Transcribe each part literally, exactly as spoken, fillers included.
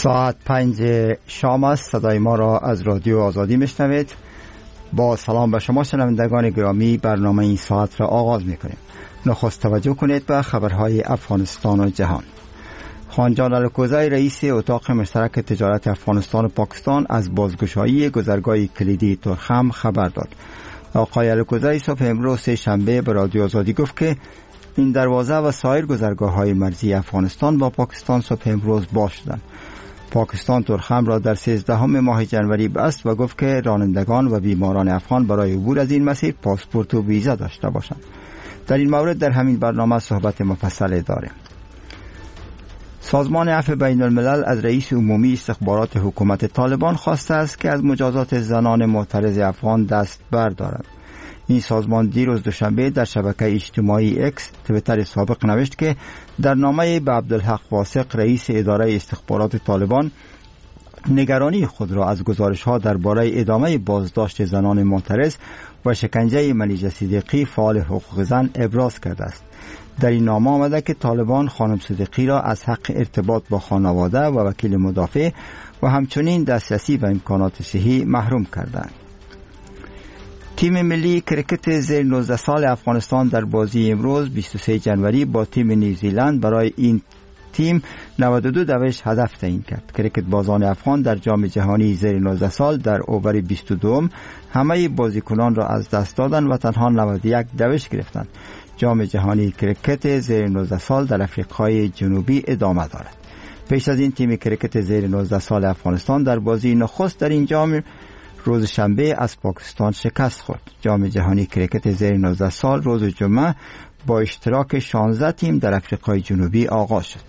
ساعت پنج شام است. صدای ما را از رادیو آزادی میشنوید. با سلام به شما شنوندگان گرامی، برنامه این ساعت را آغاز میکنیم. نخست توجه کنید به خبرهای افغانستان و جهان. خانجان الکوزی رئیس اتاق مشترک تجارت افغانستان و پاکستان از بازگشایی گذرگاه کلیدی ترخم خبر داد. آقای الکوزی صبح امروز سه شنبه به رادیو آزادی گفت که این دروازه و سایر گذرگاه‌های مرزی افغانستان با پاکستان صبح امروز باز شدند. پاکستان ترخم را در سیزدهم ماه جنوری بست و گفت که رانندگان و بیماران افغان برای عبور از این مسیر پاسپورت و ویزا داشته باشند. در این مورد در همین برنامه صحبت مفصل داریم. سازمان عفو بین الملل از رئیس عمومی استخبارات حکومت طالبان خواسته است که از مجازات زنان معترض افغان دست بردارد. این سازمان دیروز دوشنبه در شبکه اجتماعی اکس تویتر سابق نوشت که در نامه به عبدالحق واثق رئیس اداره استخبارات طالبان نگرانی خود را از گزارش‌ها درباره ادامه بازداشت زنان معترض و شکنجه منیژه صدیقی فعال حقوق زن ابراز کرده است. در این نامه آمده که طالبان خانم صدیقی را از حق ارتباط با خانواده و وکیل مدافع و همچنین دسترسی به امکانات صحی محروم کردند. تیم ملی کرکت زیر نوزده سال افغانستان در بازی امروز بیست و سوم جنوری با تیم نیوزیلند برای این تیم نود و دو دوش هدف تعیین کرد. کرکت بازان افغان در جام جهانی زیر نوزده سال در اوور بیست و دو همه بازیکنان را از دست دادند و تنها نود و یک دوش گرفتند. جام جهانی کرکت زیر نوزده سال در آفریقای جنوبی ادامه دارد. پیش از این تیم کرکت زیر نوزده سال افغانستان در بازی نخست در این جام روز شنبه از پاکستان شکست خورد. جام جهانی کرکت زیر نوزده سال روز جمعه با اشتراک شانزده تیم در آفریقای جنوبی آغاز شد.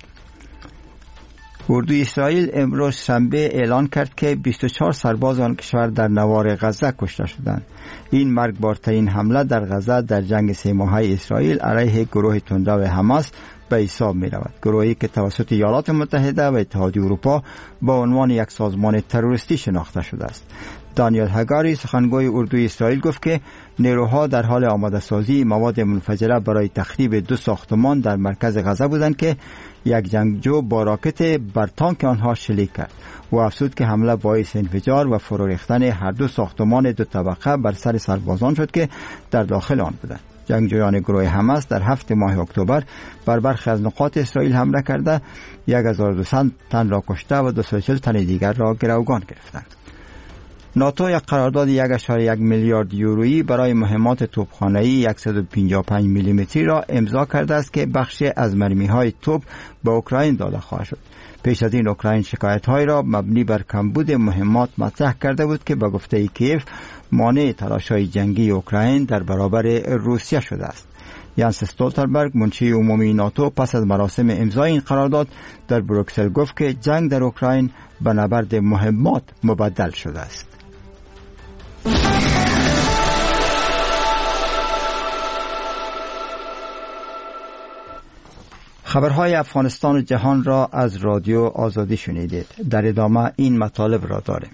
اردوی اسرائیل امروز شنبه اعلان کرد که بیست و چهار سرباز آن کشور در نوار غزه کشته شدند. این مرگبارترین حمله در غزه در جنگ سه ماهه اسرائیل علیه گروه تندرو حماس به حساب می رود. گروهی که توسط ایالات متحده و اتحادیه اروپا با عنوان یک سازمان تروریستی شناخته شده است. دانیل هگاری سخنگوی اردوی اسرائیل گفت که نیروها در حال آماده سازی مواد منفجره برای تخریب دو ساختمان در مرکز غزه بودند که یک جنگجو با راکت بر تانک آنها شلیک کرد و افزود که حمله باعث انفجار و فرو ریختن هر دو ساختمان دو طبقه بر سر سربازان شد که در داخل آن بودند. جنگجویان گروه حماس در هفت ماه اکتبر بر برخی از نقاط اسرائیل حمله کرده هزار و دویست تن را کشته و دویست و چهل تن دیگر را گروگان گرفتند. ناتو یک قرارداد یک ممیز یک میلیارد یورویی برای مهمات توپخانه‌ای صد و پنجاه و پنج میلیمتری را امضا کرده است که بخشی از مرمی‌های توپ به اوکراین داده خواهد شد. پیش از این اوکراین شکایت‌های را مبنی بر کمبود مهمات مطرح کرده بود که به گفته کیف مانع تلاش‌های جنگی اوکراین در برابر روسیه شده است. یانس استولتنبرگ منشی عمومی ناتو پس از مراسم امضای این قرارداد در بروکسل گفت که جنگ در اوکراین به نبرد مهمات مبدل شده است. خبرهای افغانستان و جهان را از رادیو آزادی شنیدید. در ادامه این مطالب را داریم.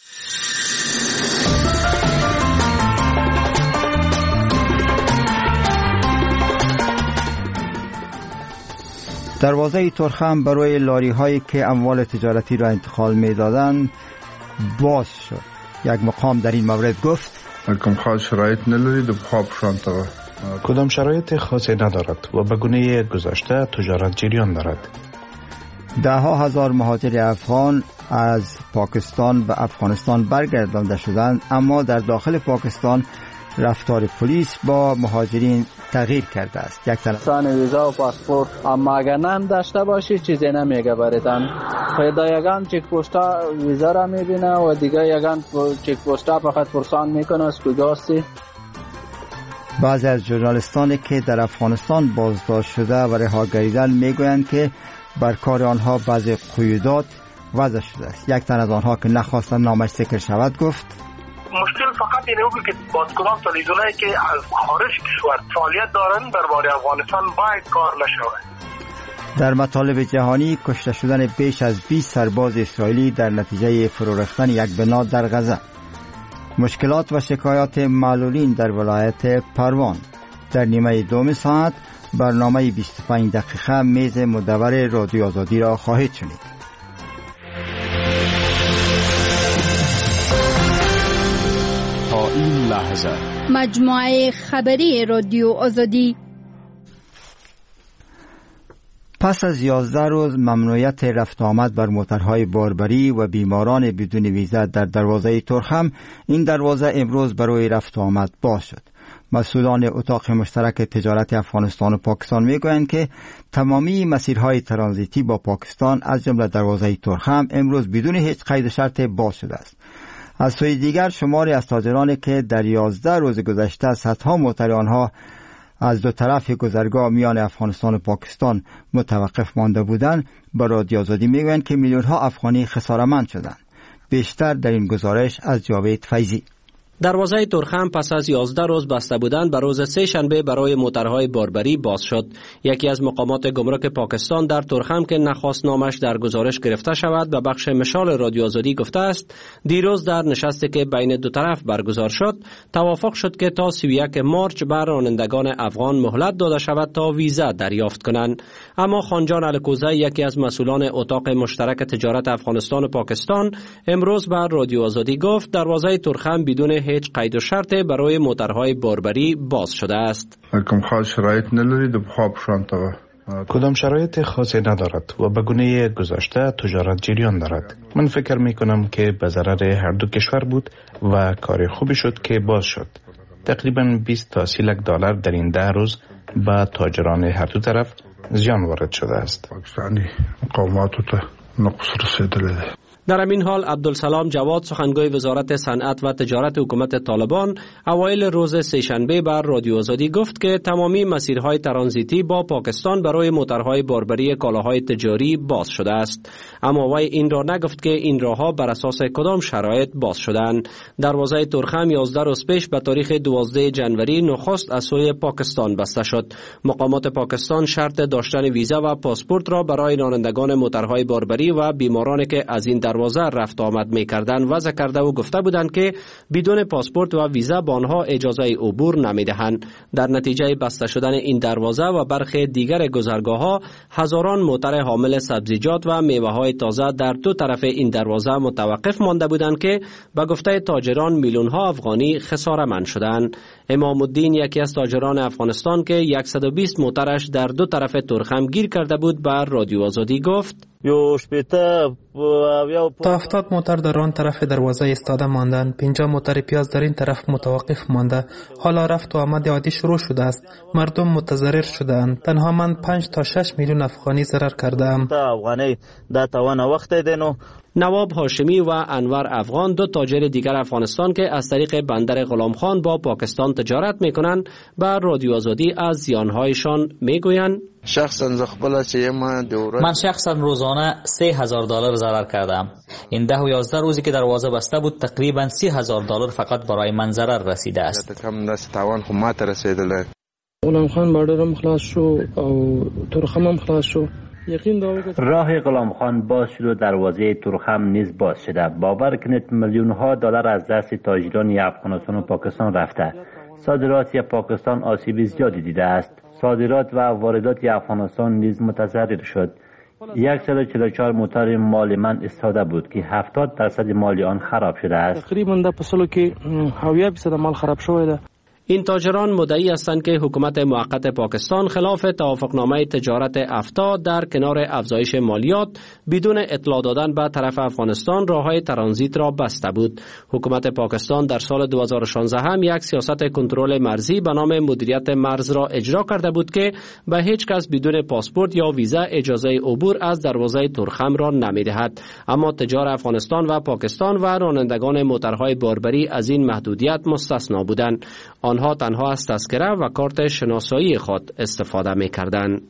دروازه ترخم برای لاری هایی که اموال تجارتی را انتقال می دادند باز شد. یک مقام در این مورد گفت کم خاص شرایط نداری دو خواب شانتا کدام شرایط خاصی ندارد و به گونه گذشته تجارت جریان دارد. ده ها هزار مهاجر افغان از پاکستان به افغانستان برگردانده شدند، اما در داخل پاکستان رفتار پلیس با مهاجرین تغییر کرده است. یک سان ویزا و پاسپورت اما اگر نام داشته باشی چیزی نمیگه بریدن. پیدا یگان چک پوستا ویزا را میبینه و دیگه یگان چک پوستا فقط پرسان میکنه از کجاستی. بعضی از ژورنالیستانی که در افغانستان بازداشت شده و رها گردیدند میگویند که بر کار آنها بعضی قیودات وضع شده است. یک تن از آنها که نخواستند نامش ذکر شود گفت مشکل فقط اینه بود که بازکنان تلویزیونایی که از خارج کشور فعالیت دارن درباره افغانستان باید کار نشود. در مطالب جهانی کشته شدن بیش از بیست سرباز اسرائیلی در نتیجه فرو ریختن یک بنا در غزه. مشکلات و شکایات معلولین در ولایت پروان. در نیمه دوم ساعت برنامه بیست و پنج دقیقه میز مدور رادیو آزادی را خواهید شنید. این لحظه. مجموعه خبری رادیو آزادی. پس از یازده روز ممنوعیت رفت آمد بر موترهای باربری و بیماران بدون ویزا در دروازه ترخم، این دروازه امروز برای رفت آمد باز شد. مسئولان اتاق مشترک تجارت افغانستان و پاکستان میگویند که تمامی مسیرهای ترانزیتی با پاکستان از جمله دروازه ترخم امروز بدون هیچ قید و شرط باز شده است. از سوی دیگر شماری از تاجرانی که در یازده روز گذشته صدها موتر آنها از دو طرف گذرگاه میان افغانستان و پاکستان متوقف مانده بودند، به رادیو آزادی میگویند که میلیون ها افغانی خسارتمند شدند. بیشتر در این گزارش از جاوید فیضی. دروازه ترخم پس از یازده روز بسته بودن به روز سه شنبه برای موترهای باربری باز شد. یکی از مقامات گمرک پاکستان در ترخم که نخواست نامش در گزارش گرفته شود به بخش مشال رادیو آزادی گفته است دیروز در نشستی که بین دو طرف برگزار شد توافق شد که تا سی و یک مارچ بر رانندگان افغان مهلت داده شود تا ویزا دریافت کنند. اما خانجان الکوزه یکی از مسئولان اتاق مشترک تجارت افغانستان و پاکستان امروز بر رادیو آزادی گفت دروازه ترخم بدون هیچ قید و شرط برای موترهای باربری باز شده است. کوم خاص شرایط ندارید و خواب شانته کدام شرایط خاصی ندارد و به گونه گذشته تجارت جریان دارد. من فکر می کنم که به ضرر هر دو کشور بود و کار خوبی شد که باز شد. تقریبا بیست تا سی لک دلار در این ده روز به تاجران هر دو طرف زیان وارد شده است. پاکستانی مقاماتو ته نقص رسیدلی. در همین حال عبدالسلام جواد سخنگوی وزارت صنعت و تجارت حکومت طالبان اوایل روز سه‌شنبه بر رادیو آزادی گفت که تمامی مسیرهای ترانزیتی با پاکستان برای موترهای باربری کالاهای تجاری باز شده است. اما وی این را نگفت که این راهها بر اساس کدام شرایط باز شدند. دروازه ترخم یازده روز پیش به تاریخ دوازده جنوری نخست از سوی پاکستان بسته شد. مقامات پاکستان شرط داشتن ویزا و پاسپورت را برای رانندگان موترهای باربری و بیمارانی که از این دروازه رفت آمد می‌کردند وضع کرده و گفته بودند که بدون پاسپورت و ویزا به آنها اجازه عبور نمی‌دهند. در نتیجه بسته شدن این دروازه و برخی دیگر گذرگاه‌ها هزاران موتر حامل سبزیجات و میوه‌های تازه در دو طرف این دروازه متوقف مانده بودند که به گفته تاجران میلیون‌ها افغانی خسارتمند شدند. امام الدین یکی از تاجران افغانستان که صد و بیست موترش در دو طرف ترخم گیر کرده بود بر رادیو آزادی گفت تا هفتاد موتر در آن طرف دروازه ایستاده ماندند. پنجاه موتر پیاز در این طرف متوقف مانده. حالا رفت و آمد عادی شروع شده است. مردم متضرر شدند. تنها من پنج تا شش میلیون افغانی ضرر کردم. نواب هاشمی و انور افغان دو تاجر دیگر افغانستان که از طریق بندر غلام خان با پاکستان تجارت میکنند بر رادیو آزادی از زیانهایشان میگویند من شخصا روزانه سه هزار دلار ضرر کردم. این ده و یازده روزی که دروازه بسته بود تقریبا سی هزار دلار فقط برای من ضرر رسیده است. غلام خان بردرم خلاص شو او ترخم هم خلاص شو. راه غلام خان باز شد و دروازه ترخم نیز باز شده. باور کنید میلیون ها دلار از دست تاجران افغانستان و پاکستان رفته. صادرات پاکستان آسیب زیادی دیده است. صادرات و واردات افغانستان نیز متضرر شد. صد و چهل و چهار موتر مال من استاده بود که هفتاد درصد مال آن خراب شده است. تقریبا در پسلو که هویه بیست مال خراب شده. این تاجران مدعی هستند که حکومت موقت پاکستان خلاف توافقنامه تجارت افتا در کنار افزایش مالیات بدون اطلاع دادن به طرف افغانستان راههای ترانزیت را بسته بود. حکومت پاکستان در سال دو هزار و شانزده هم یک سیاست کنترل مرزی به نام مدیریت مرز را اجرا کرده بود که به هیچ کس بدون پاسپورت یا ویزا اجازه عبور از دروازه ترخم را نمی‌دهد. اما تجار افغانستان و پاکستان و رانندگان موترهای باربری از این محدودیت مستثنا بودند. آنها تنها از تذکره و کارت شناسایی خود استفاده می‌کردند.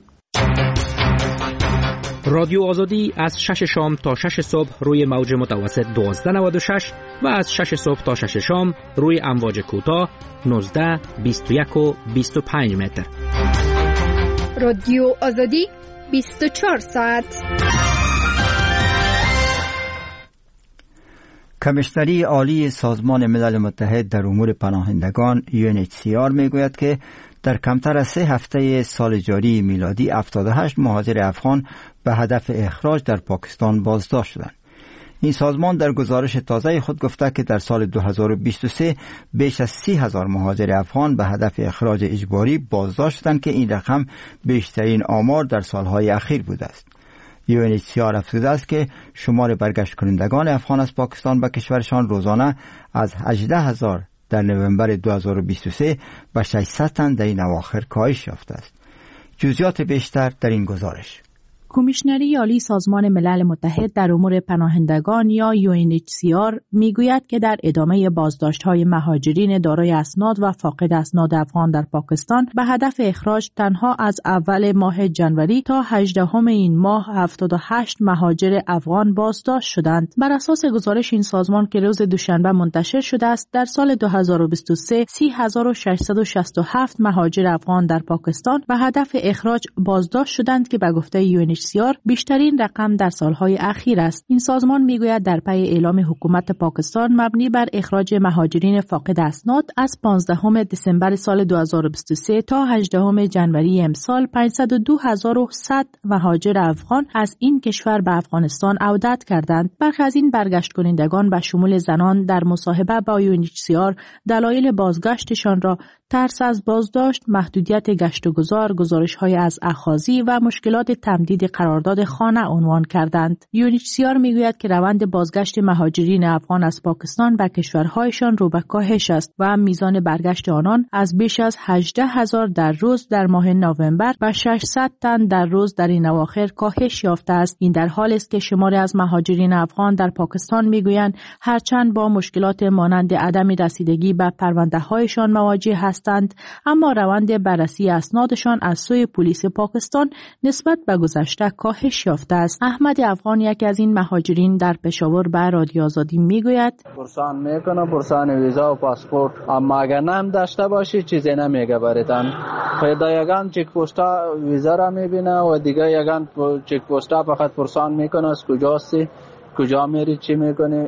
رادیو آزادی از شش شام تا شش صبح روی موج متوسط دوازده نود و شش و از شش صبح تا شش شام روی امواج کوتاه نوزده، بیست و یک و بیست و پنج متر. رادیو آزادی بیست و چهار ساعت. کمیشنری عالی سازمان ملل متحد در امور پناهندگان یو ان اچ سی آر میگوید که در کمتر از سه هفته سال جاری میلادی هفتاد و هشت مهاجر افغان به هدف اخراج در پاکستان بازداشت شدند. این سازمان در گزارش تازه خود گفته که در سال دو هزار و بیست و سه بیش از سی هزار مهاجر افغان به هدف اخراج اجباری بازداشت شدند که این رقم بیشترین آمار در سالهای اخیر بوده است. یو ان اچ سی آر افزوده است که شمار برگشت کنندگان افغان از پاکستان به کشورشان روزانه از هجده هزار در نوامبر دو هزار و بیست و سه به ششصد تن در این اواخر کاهش یافته است. جزئیات بیشتر در این گزارش. کمیشنری عالی سازمان ملل متحد در امور پناهندگان یا یو ان اچ سی آر میگوید که در ادامه بازداشت‌های مهاجرین دارای اسناد و فاقد اسناد افغان در پاکستان به هدف اخراج تنها از اول ماه جنوری تا هجدهم این ماه هفتاد و هشت مهاجر افغان بازداشت شدند. بر اساس گزارش این سازمان که روز دوشنبه منتشر شده است، در سال دو هزار و بیست و سه سی هزار و ششصد و شصت و هفت مهاجر افغان در پاکستان به هدف اخراج بازداشت شدند که به گفته یو ان اچ سی آر بیشترین رقم در سالهای اخیر است. این سازمان میگوید در پی اعلام حکومت پاکستان مبنی بر اخراج مهاجرین فاقد اسناد از پانزدهم دسامبر سال دو هزار و بیست و سه تا هجدهم جنوری امسال پانصد و دو هزار و صد مهاجر افغان از این کشور به افغانستان عودت کردند. برخی از این برگشت کنندگان به شمول زنان در مصاحبه با یو ان اچ سی آر دلایل بازگشتشان را ترس از بازداشت، محدودیت گشت و گذار، گزارش‌های از اخاذی و مشکلات تمدید قرارداد خانه عنوان کردند. یو ان اچ سی آر میگوید که روند بازگشت مهاجرین افغان از پاکستان به کشورهایشان رو به کاهش است و میزان برگشت آنان از بیش از هجده هزار در روز در ماه نوامبر به ششصد تن در روز در این اواخر کاهش یافته است. این در حالی است که شماری از مهاجرین افغان در پاکستان میگویند هرچند با مشکلات مانند عدم رسیدگی به پرونده‌هایشان مواجه هستند، اما روند بررسی اسنادشان از سوی پلیس پاکستان نسبت به گذشته کاهش یافته است. احمد افغان یکی از این مهاجرین در پشاور به رادیو آزادی میگوید پرسان میکنه پرسان ویزا و پاسپورت، اما اگر نام داشته باشی چیزی نمیگه براتون. پیدا یگان چک پستا ویزا را میبینه و دیگه یگان چک پستا فقط پرسان میکنه از کجاستی، کجا میری، چی میکنی.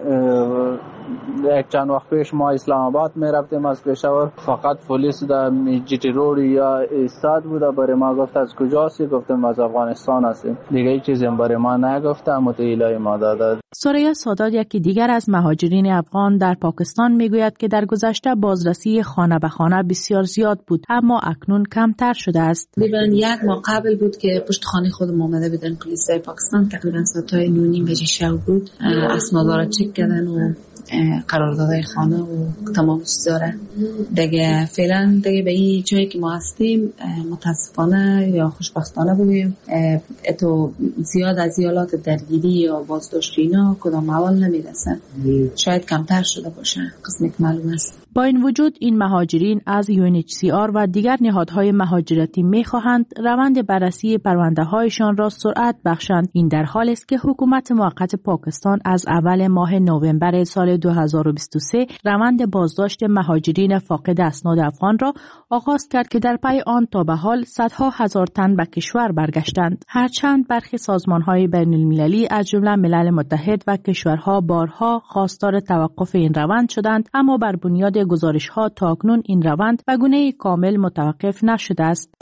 یک چند وقت پیش ما اسلام آباد میرفتیم از پشاور، فقط پلیس در جی تی روড یا ایستاد بوده، برای ما گفت از کجاست، گفتم از افغانستان هستیم. دیگه هیچ چیزی برای ما نگفته، متعیلای ما داده. سریا سادات یکی دیگر از مهاجرین افغان در پاکستان میگوید که در گذشته بازرسی خانه به خانه بسیار زیاد بود، اما اکنون کمتر شده است. تقریبا یک ماه قبل بود که پشت خانه خودم اومده بودن پلیس پاکستان، تقریبا ساعت نه و نیم بجه شب بود، اسنادا را چک کردن و قراردادهای خانه و تمام چیزا را. دیگه فعلا دیگه به این جایی که ما هستیم متاسفانه یا خوشبختانه بگویم اتو زیاد از ایالات درگیری یا بازداشتی اینا کدام اول نمیرسن، شاید کمتر شده باشه، قسمی که معلوم است. با این وجود این مهاجرین از یو ان اچ سی آر و دیگر نهادهای مهاجرتی می‌خواهند روند بررسی پرونده‌هایشان را سرعت بخشند. این در حالی است که حکومت موقت پاکستان از اول ماه نوامبر سال دو هزار و بیست و سه روند بازداشت مهاجرین فاقد اسناد افغان را آغاز کرد که در پی آن تا به حال صدها هزار تن به کشور برگشتند. هرچند برخی سازمان‌های بین‌المللی از جمله ملل متحد و کشورها بارها خواستار توقف این روند شدند، اما بر بنیاد گزارش‌ها تاکنون این روند به گونه کامل متوقف نشده است.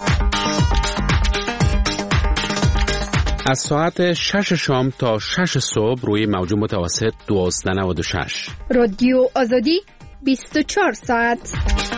از ساعت شش شام تا شش صبح روی موج متوسط دوازده و نود و شش رادیو آزادی بیست و چهار ساعت.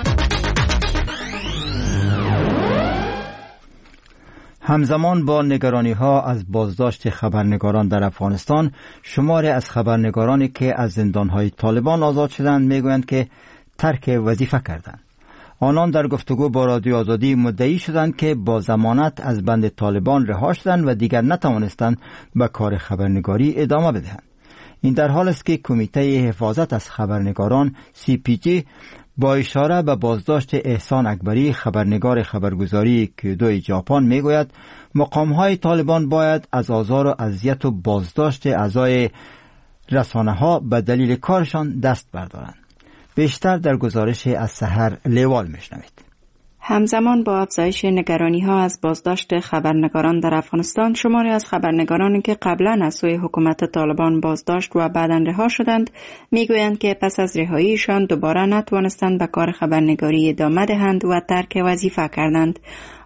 همزمان با نگرانی‌ها از بازداشت خبرنگاران در افغانستان، شماری از خبرنگارانی که از زندان‌های طالبان آزاد شدند میگویند که ترک وظیفه کردند. آنان در گفتگو با رادیو آزادی مدعی شدند که با ضمانت از بند طالبان رها شدند و دیگر نتوانستند به کار خبرنگاری ادامه بدهند. این در حال است که کمیته حفاظت از خبرنگاران سی پی جی با اشاره به بازداشت احسان اکبری خبرنگار خبرگزاری کیودو ژاپن میگوید مقام‌های طالبان باید از آزار و اذیت و بازداشت اعضای رسانه‌ها به دلیل کارشان دست بردارند. بیشتر در گزارش از سحر لیوال میشنوید. همزمان با افزایش نگرانی‌ها از بازداشت خبرنگاران در افغانستان، شماری از خبرنگارانی که قبلا از سوی حکومت طالبان بازداشت و بعداً رها شدند، میگویند که پس از رهاییشان دوباره نتوانستند به کار خبرنگاری ادامه دهند و ترک وظیفه کردند.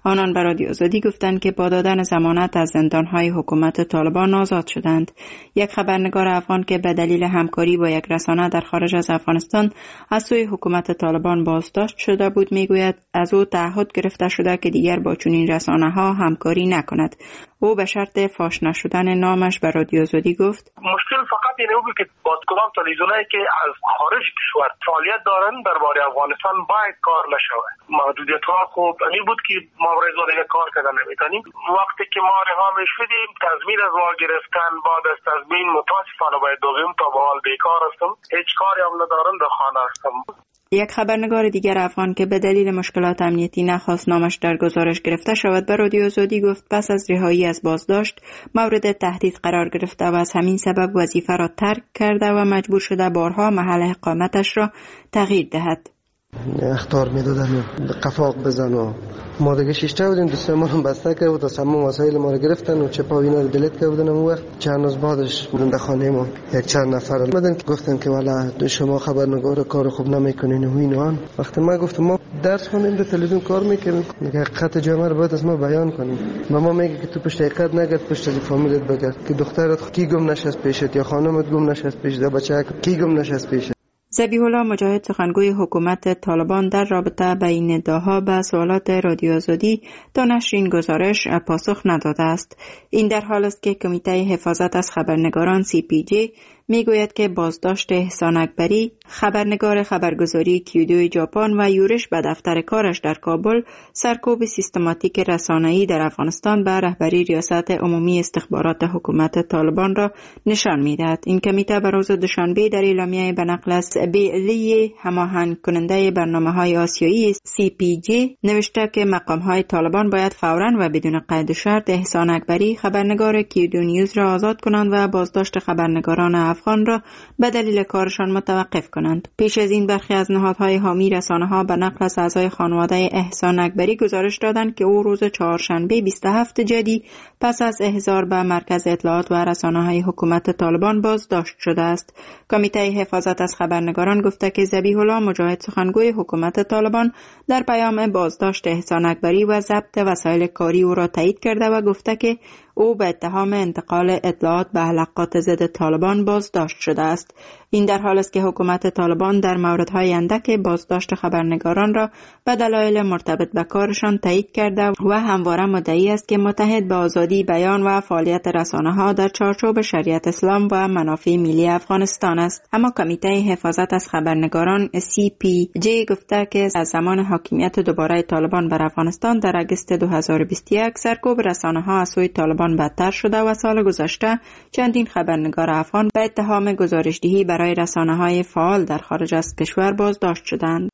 آنان به رادیو آزادی گفتند که با دادن ضمانت از زندانهای حکومت طالبان آزاد شدند. یک خبرنگار افغان که به دلیل همکاری با یک رسانه در خارج از افغانستان از سوی حکومت طالبان بازداشت شده بود میگوید از او تعهد گرفته شده که دیگر با چنین رسانه‌ها همکاری نکند. او به شرط فاش نشدن نامش به رادیو آزادی گفت مشکل فقط اینه بود که باز کدام تلویزیونایی که از خارج کشور فعالیت دارن درباره افغانستان باید کار نشود. محدودیت ها خوب این بود که ما برای دیگه کار کردن نمیتونیم. وقتی که ما رها میشدیم تضمین از ما گرفتن، بعد از تضمین متاسفانه باید دویم تا به حال بیکار هستم، هیچ کاری هم ندارم، در خانه هستم. یک خبرنگار دیگر افغان که به دلیل مشکلات امنیتی نخواست نامش در گزارش گرفته شود به رادیو آزادی گفت پس از رهایی از بازداشت مورد تهدید قرار گرفته و از همین سبب وظیفه را ترک کرده و مجبور شده بارها محل اقامتش را تغییر دهد. اخطار میدادن قفاق بزن و ما دیگه شیشته بودیم دوستای ما رو بسته کرده بود و تمام وسایل ما رو گرفتن و چپا و اینا رو دلیت کرده بودن. اون وقت چند روز بعدش زنده خانه ما یک چند نفر اومدن که گفتن که والا شما خبرنگار کار خوب نمیکنین و اینوان. وقتی ما گفتم ما درس خوندیم در تلویزیون کار میکنیم میگه حقیقت جامعه رو باید از ما بیان کنیم. ما میگه که تو پشت حقیقت نگرد پشت از فامیلت بگرد که دخترت کی گم نشست پیشت یا خانمت گم نشست پیشت یا بچه‌ت کی گم نشست پیشت. ذبیح الله مجاهد سخنگوی حکومت طالبان در رابطه با این ادعاها به سوالات رادیو آزادی تا نشر این گزارش پاسخ نداده است. این در حال است که کمیته حفاظت از خبرنگاران سی پی جی میگوید که بازداشت احسان اکبری خبرنگار خبرگزاری کیودو ژاپن و یورش به دفتر کارش در کابل سرکوب سیستماتیک رسانه‌ای در افغانستان به رهبری ریاست عمومی استخبارات حکومت طالبان را نشان می‌دهد. این کمیته به روز دوشنبه در اعلامیه به نقل از بیلی هماهنگ کننده برنامه‌های آسیایی سی پی جی نوشته که مقام‌های طالبان باید فوراً و بدون قید و شرط احسان اکبری خبرنگار کیودو نیوز را آزاد کنند و بازداشت خبرنگاران افغان را به دلیل کارشان متوقف کنند. پیش از این برخی از نهادهای حامی رسانه‌ها به نقل از اعضای خانواده احسان اکبری گزارش دادند که او روز چهارشنبه بیست و هفتم جدی پس از احضار به مرکز اطلاعات و رسانه‌های حکومت طالبان بازداشت شده است. کمیته حفاظت از خبرنگاران گفته که ذبیح الله مجاهد سخنگوی حکومت طالبان در پیام بازداشت احسان اکبری و ضبط وسایل کاری او را تایید کرده و گفته که او به اتهام انتقال اطلاعات به حلقات ضد طالبان بازداشت شده است. این در حال است که حکومت طالبان در موردهای اندک بازداشت خبرنگاران را به دلایل مرتبط به کارشان تایید کرده و همواره مدعی است که متحد به آزادی بیان و فعالیت رسانه‌ها در چارچوب شریعت اسلام و منافع ملی افغانستان است. اما کمیته حفاظت از خبرنگاران سی پی جی گفته که از زمان حاکمیت دوباره طالبان بر افغانستان در اگست دو هزار و بیست و یک سرکوب رسانه‌ها از سوی طالبان بدتر شده و سال گذشته چندین خبرنگار افغان به اتهام گزارش‌دهی برای رسانه‌های فعال در خارج از کشور بازداشت شدند.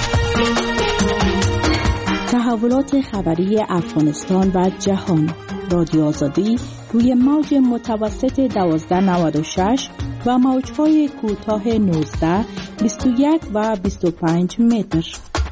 تحولات خبری افغانستان و جهان. رادیو آزادی روی موج متوسط دوازده نود و شش و موج‌های کوتاه نوزده، بیست و یک و بیست و پنج متر.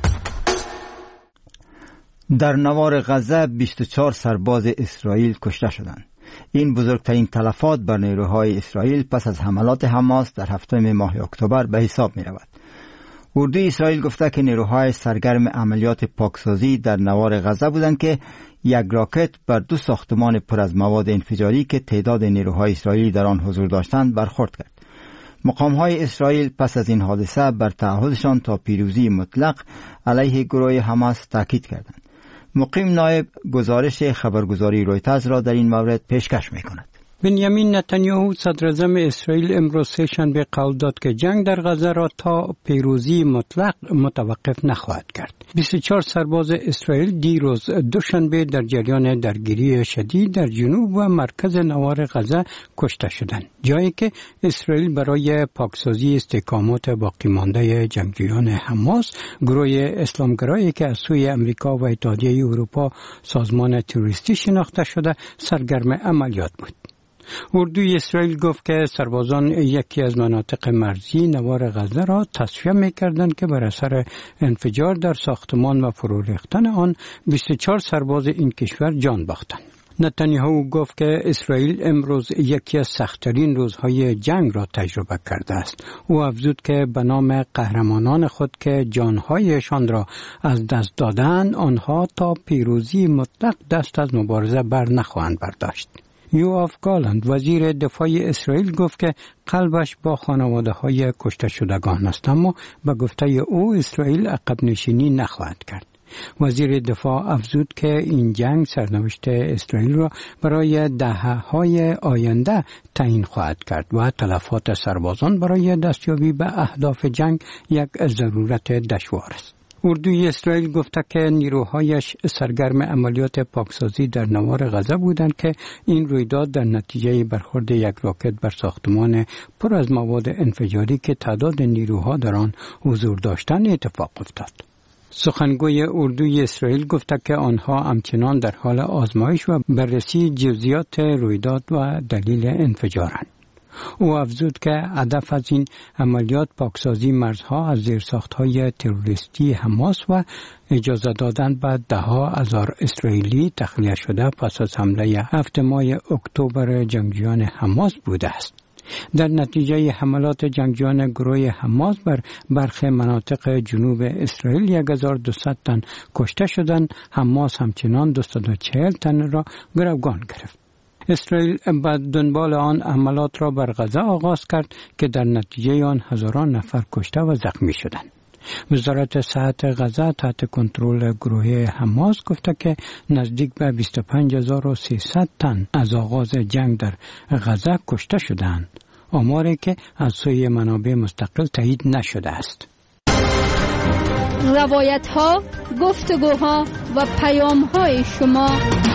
در نوار غزه بیست و چهار سرباز اسرائیل کشته شدند. این بزرگترین تلفات بر نیروهای اسرائیل پس از حملات حماس در هفتم ماه اکتبر به حساب می رود. اردوی اسرائیل گفته که نیروهای سرگرم عملیات پاکسازی در نوار غزه بودند که یک راکت بر دو ساختمان پر از مواد انفجاری که تعداد نیروهای اسرائیلی در آن حضور داشتند برخورد کرد. مقام‌های اسرائیل پس از این حادثه بر تعهدشان تا پیروزی مطلق علیه گروه حماس تاکید کردند. مقیم نایب گزارش خبرگزاری رویترز را در این مورد پیشکش می‌کند. بنیامین نتانیاهو صدر اعظم اسرائیل امروز سه‌شنبه قول داد که جنگ در غزه را تا پیروزی مطلق متوقف نخواهد کرد. بیست و چهار سرباز اسرائیل دیروز دوشنبه در جریان درگیری شدید در جنوب و مرکز نوار غزه کشته شدند، جایی که اسرائیل برای پاکسازی استحکامات باقی مانده جنگجویان حماس، گروه اسلامگرایی که از سوی امریکا و اتحادیه اروپا سازمان تروریستی شناخته شده، سرگرم عملیات بود. اردوی اسرائیل گفت که سربازان یکی از مناطق مرزی نوار غزه را تصفیه می‌کردند که بر اثر انفجار در ساختمان و فرو ریختن آن بیست و چهار سرباز این کشور جان باختند. نتانیاهو گفت که اسرائیل امروز یکی از سخت‌ترین روزهای جنگ را تجربه کرده است. او افزود که به نام قهرمانان خود که جانهایشان را از دست دادند، آنها تا پیروزی مطلق دست از مبارزه بر نخواهند برداشت. یوآف گالند وزیر دفاع اسرائیل گفت که قلبش با خانواده های کشته شدگان است، اما به گفته او اسرائیل عقب نشینی نخواهد کرد. وزیر دفاع افزود که این جنگ سرنوشت اسرائیل را برای دهه‌های آینده تعیین خواهد کرد و تلفات سربازان برای دستیابی به اهداف جنگ یک ضرورت دشوار است. اردوی اسرائیل گفته که نیروهایش سرگرم عملیات پاکسازی در نوار غزه بودند که این رویداد در نتیجه برخورد یک راکت بر ساختمان پر از مواد انفجاری که تعداد نیروها در آن حضور داشتند اتفاق افتاد. سخنگوی اردوی اسرائیل گفته که آنها همچنان در حال آزمایش و بررسی جزئیات رویداد و دلیل انفجارند. او افزود که هدف از این عملیات پاکسازی مرزها از زیرساخت‌های تروریستی حماس و اجازه دادن به ده‌ها هزار اسرائیلی تخلیه شده پس از حمله هفت ماه اکتبر جنگجویان حماس بوده است. در نتیجه حملات جنگجویان گروه حماس بر برخی مناطق جنوب اسرائیل یک هزار و دویست تن کشته شدند. حماس همچنان دویست و چهل تن را گروگان گرفت. اسرائیل به دنبال آن حملات را بر غزه آغاز کرد که در نتیجه آن هزاران نفر کشته و زخمی شدند. وزارت صحت غزه تحت کنترل گروه حماس گفته که نزدیک به بیست و پنج هزار و سیصد تن از آغاز جنگ در غزه کشته شدند، آماری که از سوی منابع مستقل تایید نشده است. روایت ها، گفتگوها و پیام های شما.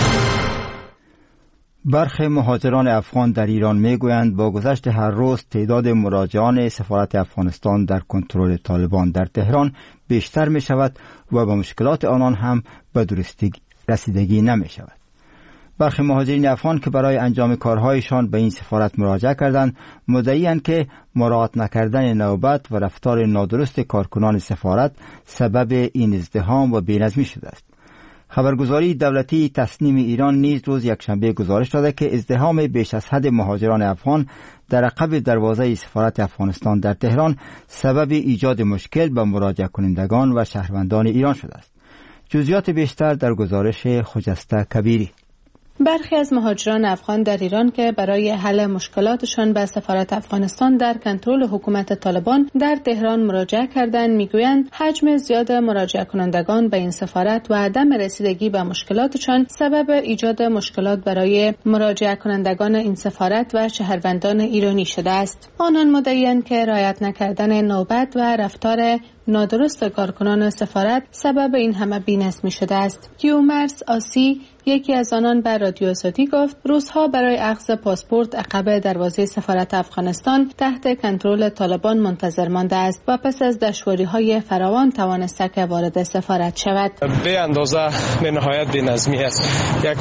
برخی مهاجران افغان در ایران میگویند با گذشت هر روز تعداد مراجعان سفارت افغانستان در کنترل طالبان در تهران بیشتر می شود و به مشکلات آنان هم به درستی رسیدگی نمی شود. برخی مهاجرین افغان که برای انجام کارهایشان به این سفارت مراجعه کردند مدعی‌اند که مراعات نکردن نوبت و رفتار نادرست کارکنان سفارت سبب این ازدحام و بی‌نظمی شده است. خبرگزاری دولتی تصنیم ایران نیز روز یکشنبه گزارش داده که ازدحام بیش از حد مهاجران افغان در عقب دروازه سفارت افغانستان در تهران سبب ایجاد مشکل به مراجعه کنندگان و شهروندان ایران شده است. جزئیات بیشتر در گزارش خجسته کبیری. برخی از مهاجران افغان در ایران که برای حل مشکلاتشان به سفارت افغانستان در کنترل حکومت طالبان در تهران مراجعه کردند میگویند حجم زیاد مراجعه کنندگان به این سفارت و عدم رسیدگی به مشکلاتشان سبب ایجاد مشکلات برای مراجعه کنندگان این سفارت و شهروندان ایرانی شده است. آنان مدعی‌اند که رعایت نکردن نوبت و رفتار نادرست کارکنان سفارت سبب این همه بی‌نظمی شده است. کیومرس آسی یکی از آنان به رادیو آزادی گفت روزها برای اخذ پاسپورت عقب دروازه سفارت افغانستان تحت کنترل طالبان منتظر مانده است و پس از دشواری‌های فراوان توانسته که وارد سفارت شود. به اندازه به نهایت بی‌نظمی است. یک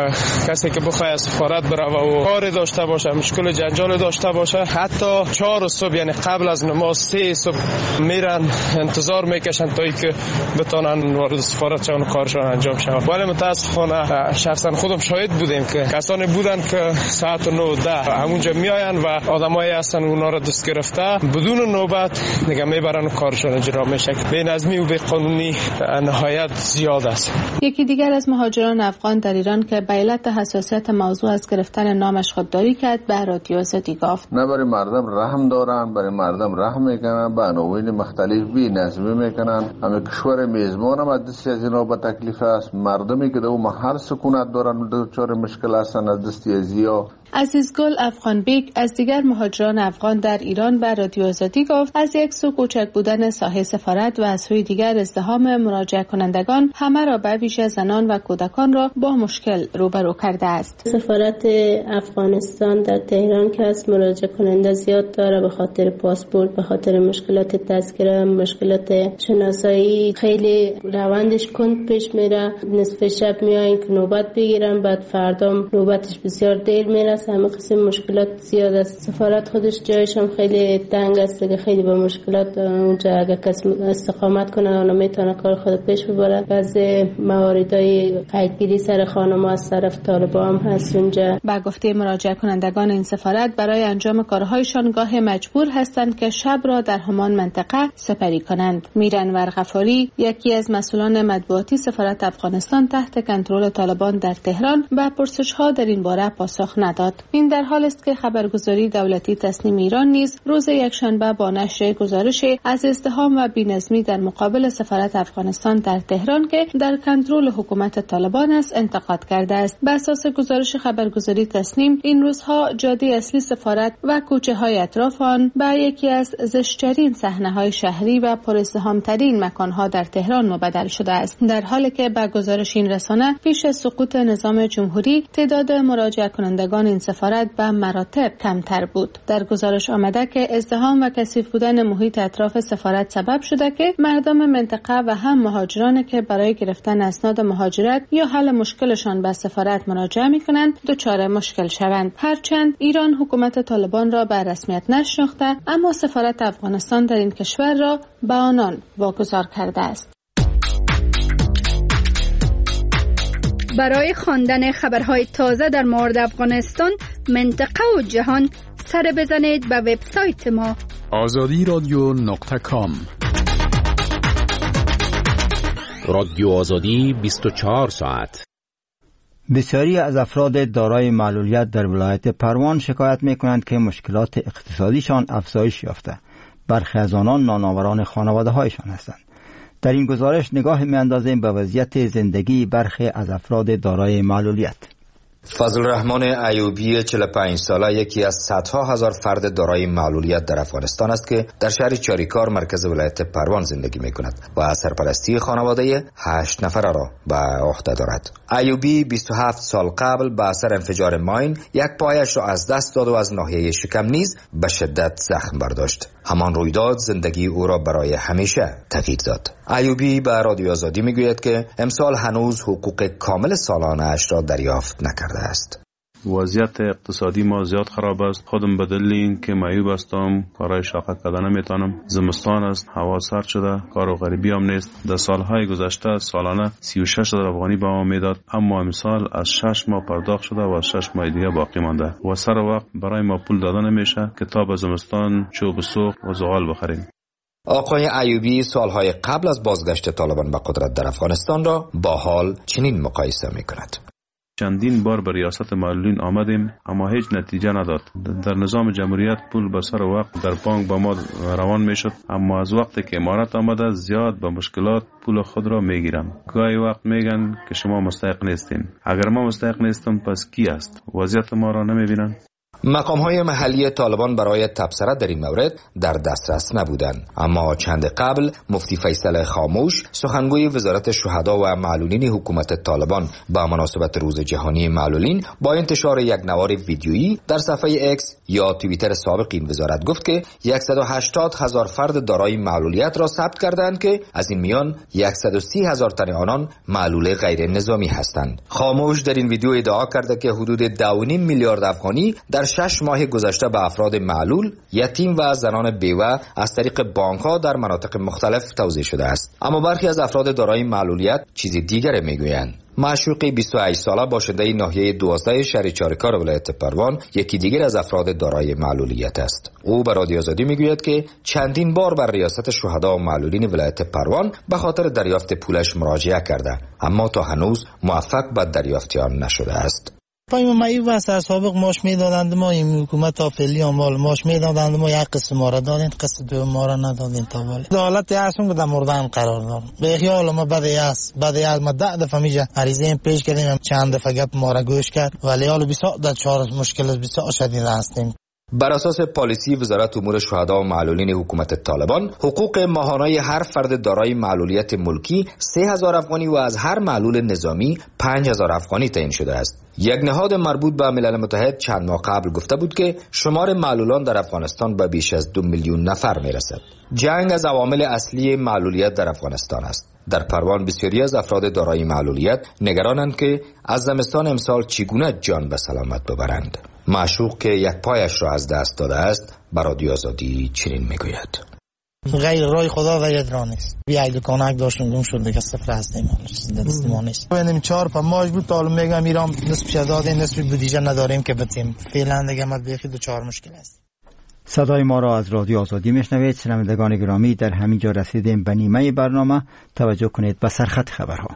کسی که بخواد از سفارت بره و کار داشته باشه، مشکل جنجال داشته باشه، حتی چهار صبح یعنی قبل از نماز سه صبح میرن انتظار میکشن تا اینکه بتونن وارد سفارت شون کارشون انجام شود. ولی متاسفانه شخصا خودم شاهد بودیم که کسانی بودن که ساعت نه ده همونجا میاین و آدمایی هستن اونا را دست گرفته بدون نوبت نگه میبرن و کارشون اجرا میشه. بی‌نظمی و بی‌قانونی نهایت زیاد است. یکی دیگر از مهاجران افغان در ایران که به علت حساسیت موضوع از گرفتن نامش خودداری کرد به رادیو آزادی گفت نه برای مردم رحم دارن، برای مردم رحم میکنن، به عناوین مختلف بی‌نظمی میکنن. همه کشور میزبان هم از دستی از اینا به تکلیف است. مردمی که در اون محل سکونت دارن و دچار مشکل هستن از دستی ازیا. عزیزگل افغان بیگ از دیگر مهاجران افغان در ایران به رادیو آزادی گفت از یک سو کوچک بودن ساحه سفارت و از سوی دیگر ازدحام مراجعه کنندگان همه را به ویژه زنان و کودکان را با مشکل روبرو کرده است. سفارت افغانستان در تهران که از مراجعه کننده زیاد داره به خاطر پاسپورت، به خاطر مشکلات تذکره، مشکل مشکلات شناسایی خیلی روندش کند پیش میره. نصف شب میاین که نوبت بگیرن، بعد فردا نوبتش بسیار دیر میرسه. همه قسم مشکلات زیاد است. سفارت خودش جایش هم خیلی تنگ است دیگه، خیلی با مشکلات اونجا اگه کس استقامت کنه اون میتونه کار خود پیش ببره. بعضی مواردای قیدگیری سر خانم از طرف طالبان هم هست اونجا. با گفته مراجعه کنندگان این سفارت برای انجام کارهایشان گاه مجبور هستند که شب را در همان منطقه سپری کنند. میرانور غفاری، یکی از مسئولان مطبوعاتی سفارت افغانستان تحت کنترل طالبان در تهران، به پرسش‌ها در این باره پاسخ نداد. این در حال است که خبرگزاری دولتی تسنیم ایران نیز روز یکشنبه با نشر گزارشی از ازدحام و بی‌نظمی در مقابل سفارت افغانستان در تهران که در کنترل حکومت طالبان است انتقاد کرده است. بر اساس گزارش خبرگزاری تسنیم، این روزها جاده اصلی سفارت و کوچه‌های اطراف آن به یکی از زشت‌ترین صحنه‌های شهری و پرازدحام‌ترین مکان‌ها در تهران مبدل شده است، در حالی که به گزارش این رسانه پیش از سقوط نظام جمهوری تعداد مراجعه کنندگان این سفارت به مراتب کمتر بود. در گزارش آمده که ازدحام و کثیف بودن محیط اطراف سفارت سبب شده که مردم منطقه و هم مهاجرانی که برای گرفتن اسناد مهاجرت یا حل مشکلشان به سفارت مراجعه می‌کنند دچار مشکل شوند. هرچند ایران حکومت طالبان را به رسمیت نشناخته، اما سفارت افغانستان در این کشور را به آنان واگذار کرده است. برای خواندن خبرهای تازه در مورد افغانستان، منطقه و جهان، سر بزنید به وبسایت ما آزادی رادیو نقطه کام. رادیو آزادی بیست و چهار ساعت. بسیاری از افراد دارای معلولیت در ولایت پروان شکایت می‌کنند که مشکلات اقتصادیشان افزایش یافته. برخی از آنان نانآوران خانواده‌هایشان هستند. در این گزارش نگاه می‌اندازیم به وضعیت زندگی برخی از افراد دارای معلولیت. فضل الرحمن ایوبی چهل و پنج ساله یکی از صدها هزار فرد دارای معلولیت در افغانستان است که در شهر چاریکار مرکز ولایت پروان زندگی می کند و سرپرستی خانواده هشت نفره را به عهده دارد. ایوبی بیست و هفت سال قبل به اثر انفجار ماین یک پایش را از دست داد و از ناحیه شکم نیز به شدت زخم برداشت. همان رویداد زندگی او را برای همیشه تغییر داد. ایوبی به رادیو آزادی می گوید که امسال هنوز حقوق کامل سالانه اش را دریافت نکرده است. وضعیت اقتصادی ما زیاد خراب است. خودم به دلیل این که معیوب هستم کارهای شاخه کردن نمیتونم. زمستان است، هوا سرد شده، کار و غریبی هم نیست. در سالهای گذشته سالانه سی و شش هزار افغانی به ما میداد، اما امسال از شش ماه پرداخت شده و از شش ماه دیگه باقی مانده و سر وقت برای ما پول داده نمیشه که تا به زمستان چوب سوخت و زغال بخریم. آقای ایوبی سالهای قبل از بازگشت طالبان به قدرت در افغانستان را با حال چنین مقایسه میکند. چندین بار به ریاست معلولین آمدیم اما هیچ نتیجه نداد. در نظام جمهوریت پول به سر وقت در بانک با ما روان میشد، اما از وقتی که امارت آمده زیاد به مشکلات پول خود را میگیرم. گاهی وقت میگن که شما مستحق نیستین. اگر ما مستحق نیستم پس کی است؟ وضعیت ما را نمیبینن؟ مقام‌های محلی طالبان برای تبصره در این مورد در دسترس نبودند، اما چند قبل مفتی فیصل خاموش سخنگوی وزارت شهدا و معلولین حکومت طالبان با مناسبت روز جهانی معلولین با انتشار یک نوار ویدیویی در صفحه اکس یا توییتر سابق این وزارت گفت که صد و هشتاد هزار فرد دارای معلولیت را ثبت کردند که از این میان صد و سی هزار تن آنان معلول غیر نظامی هستند. خاموش در این ویدیو ادعا کرده که حدود دو و نیم میلیارد افغانی در شش ماه گذشته به افراد معلول، یتیم و زنان بیوه از طریق بانک‌ها در مناطق مختلف توزیع شده است. اما برخی از افراد دارای معلولیت چیز دیگری میگویند. معشوقی بیست و هشت ساله باشنده ناحیه دوازده شهر چاریکار ولایت پروان یکی دیگر از افراد دارای معلولیت است. او به رادیو آزادی میگوید که چندین بار بر ریاست شهدا و معلولین ولایت پروان به خاطر دریافت پولش مراجعه کرده، اما تا هنوز موفق به دریافت آن نشده است. پای معیوب است. از سابق ماش میدادند، ما این حکومت فعلی مال ماش میدادند، ما یک قسم ما را دادیم، قسم دو ما را ندادیم. تا ولی حالت هستم که در مردن قرار دارم. به خیال ما بده است بده است ما ده دفعه میجه عریضه پیش کردیم، چند دفعه گپ ما را گوش کرد، ولی حالا بسیار در چهار مشکل بسیار شدید هستیم. بر اساس پالیسی وزارت امور شهدا و معلولین حکومت طالبان، حقوق ماهانه هر فرد دارای معلولیت ملکی سه هزار افغانی و از هر معلول نظامی پنج هزار افغانی تعیین شده است. یک نهاد مربوط به ملل متحد چند ماه قبل گفته بود که شمار معلولان در افغانستان به بیش از دو میلیون نفر میرسد. جنگ از عوامل اصلی معلولیت در افغانستان است. در پروان بسیاری از افراد دارای معلولیت نگرانند که از زمستان امسال چگونه جان به سلامت ببرند. معشوق که یک پایش را از دست داده است بر رادیو آزادی چنین میگوید: غیر رای خدا غیر راه نیست. بی عیل کانک داشتیم گم شد دیگه صفر هستیم، چیز دست ما نیست. ببینیم چهار پا ماج بود تا میگم ایران نصف شداده نصف بودجه نداریم که بتیم فعلا دیگه ما بیخی دو چهار مشکل است. صدای ما را از رادیو آزادی میشنوید. شنوندگان گرامی، در همین جا رسیدیم به نیمه برنامه. توجه کنید به سرخط خبرها.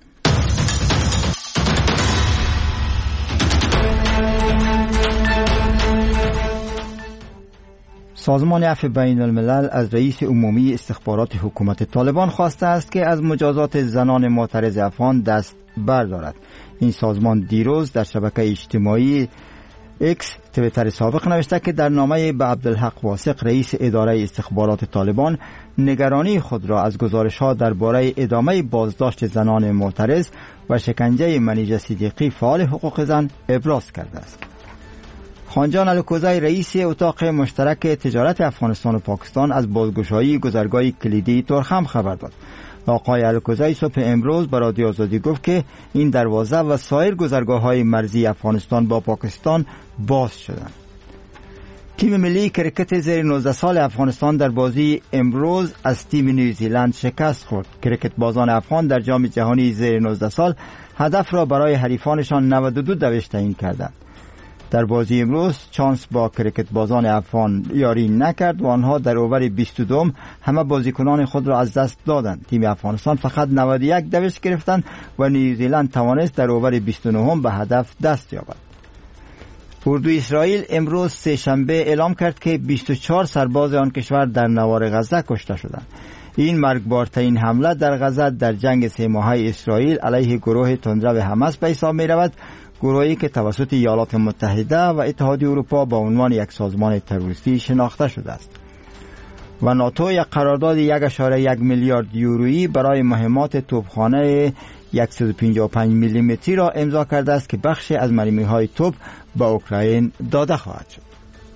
سازمان عفو بین الملل از رئیس عمومی استخبارات حکومت طالبان خواسته است که از مجازات زنان معترض افغان دست بردارد. این سازمان دیروز در شبکه اجتماعی اکس تویتر سابق نوشته که در نامه به عبدالحق واثق رئیس اداره استخبارات طالبان نگرانی خود را از گزارش‌ها درباره ادامه بازداشت زنان معترض و شکنجه منیژه صدیقی فعال حقوق زن ابراز کرده است. خانجان الکوزی رئیس اتاق مشترک تجارت افغانستان و پاکستان از بازگشایی گذرگاه کلیدی ترخم خبر داد. آقای الکوزی صبح امروز به رادیو آزادی گفت که این دروازه و سایر گذرگاه‌های مرزی افغانستان با پاکستان باز شدند. تیم ملی کرکت زیر نوزده سال افغانستان در بازی امروز از تیم نیوزیلند شکست خورد. کرکت بازان افغان در جام جهانی زیر نوزده سال هدف را برای حریفانشان نود و دو دوش تعیین کردند. در بازی امروز چانس با کرکت بازان افغان یاری نکرد و آنها در اوور بیست و دو همه بازیکنان خود را از دست دادند. تیم افغانستان فقط نود و یک دوش گرفتند و نیوزیلند توانست در اوور بیست و نه به هدف دست یابد. اردوی اسرائیل امروز سه شنبه اعلام کرد که بیست و چهار سرباز آن کشور در نوار غزه کشته شدند. این مرگبارترین حمله در غزه در جنگ سه ماهه اسرائیل علیه گروه تندرو حماس به حساب می رود، گروهی که توسط ایالات متحده و اتحادیه اروپا با عنوان یک سازمان تروریستی شناخته شده است. و ناتو یک قرارداد یک ممیز یک میلیارد یورویی برای مهمات توپخانه صد و پنجاه و پنج میلی متری را امضا کرده است که بخشی از مرمی‌های توپ به اوکراین داده خواهد شد.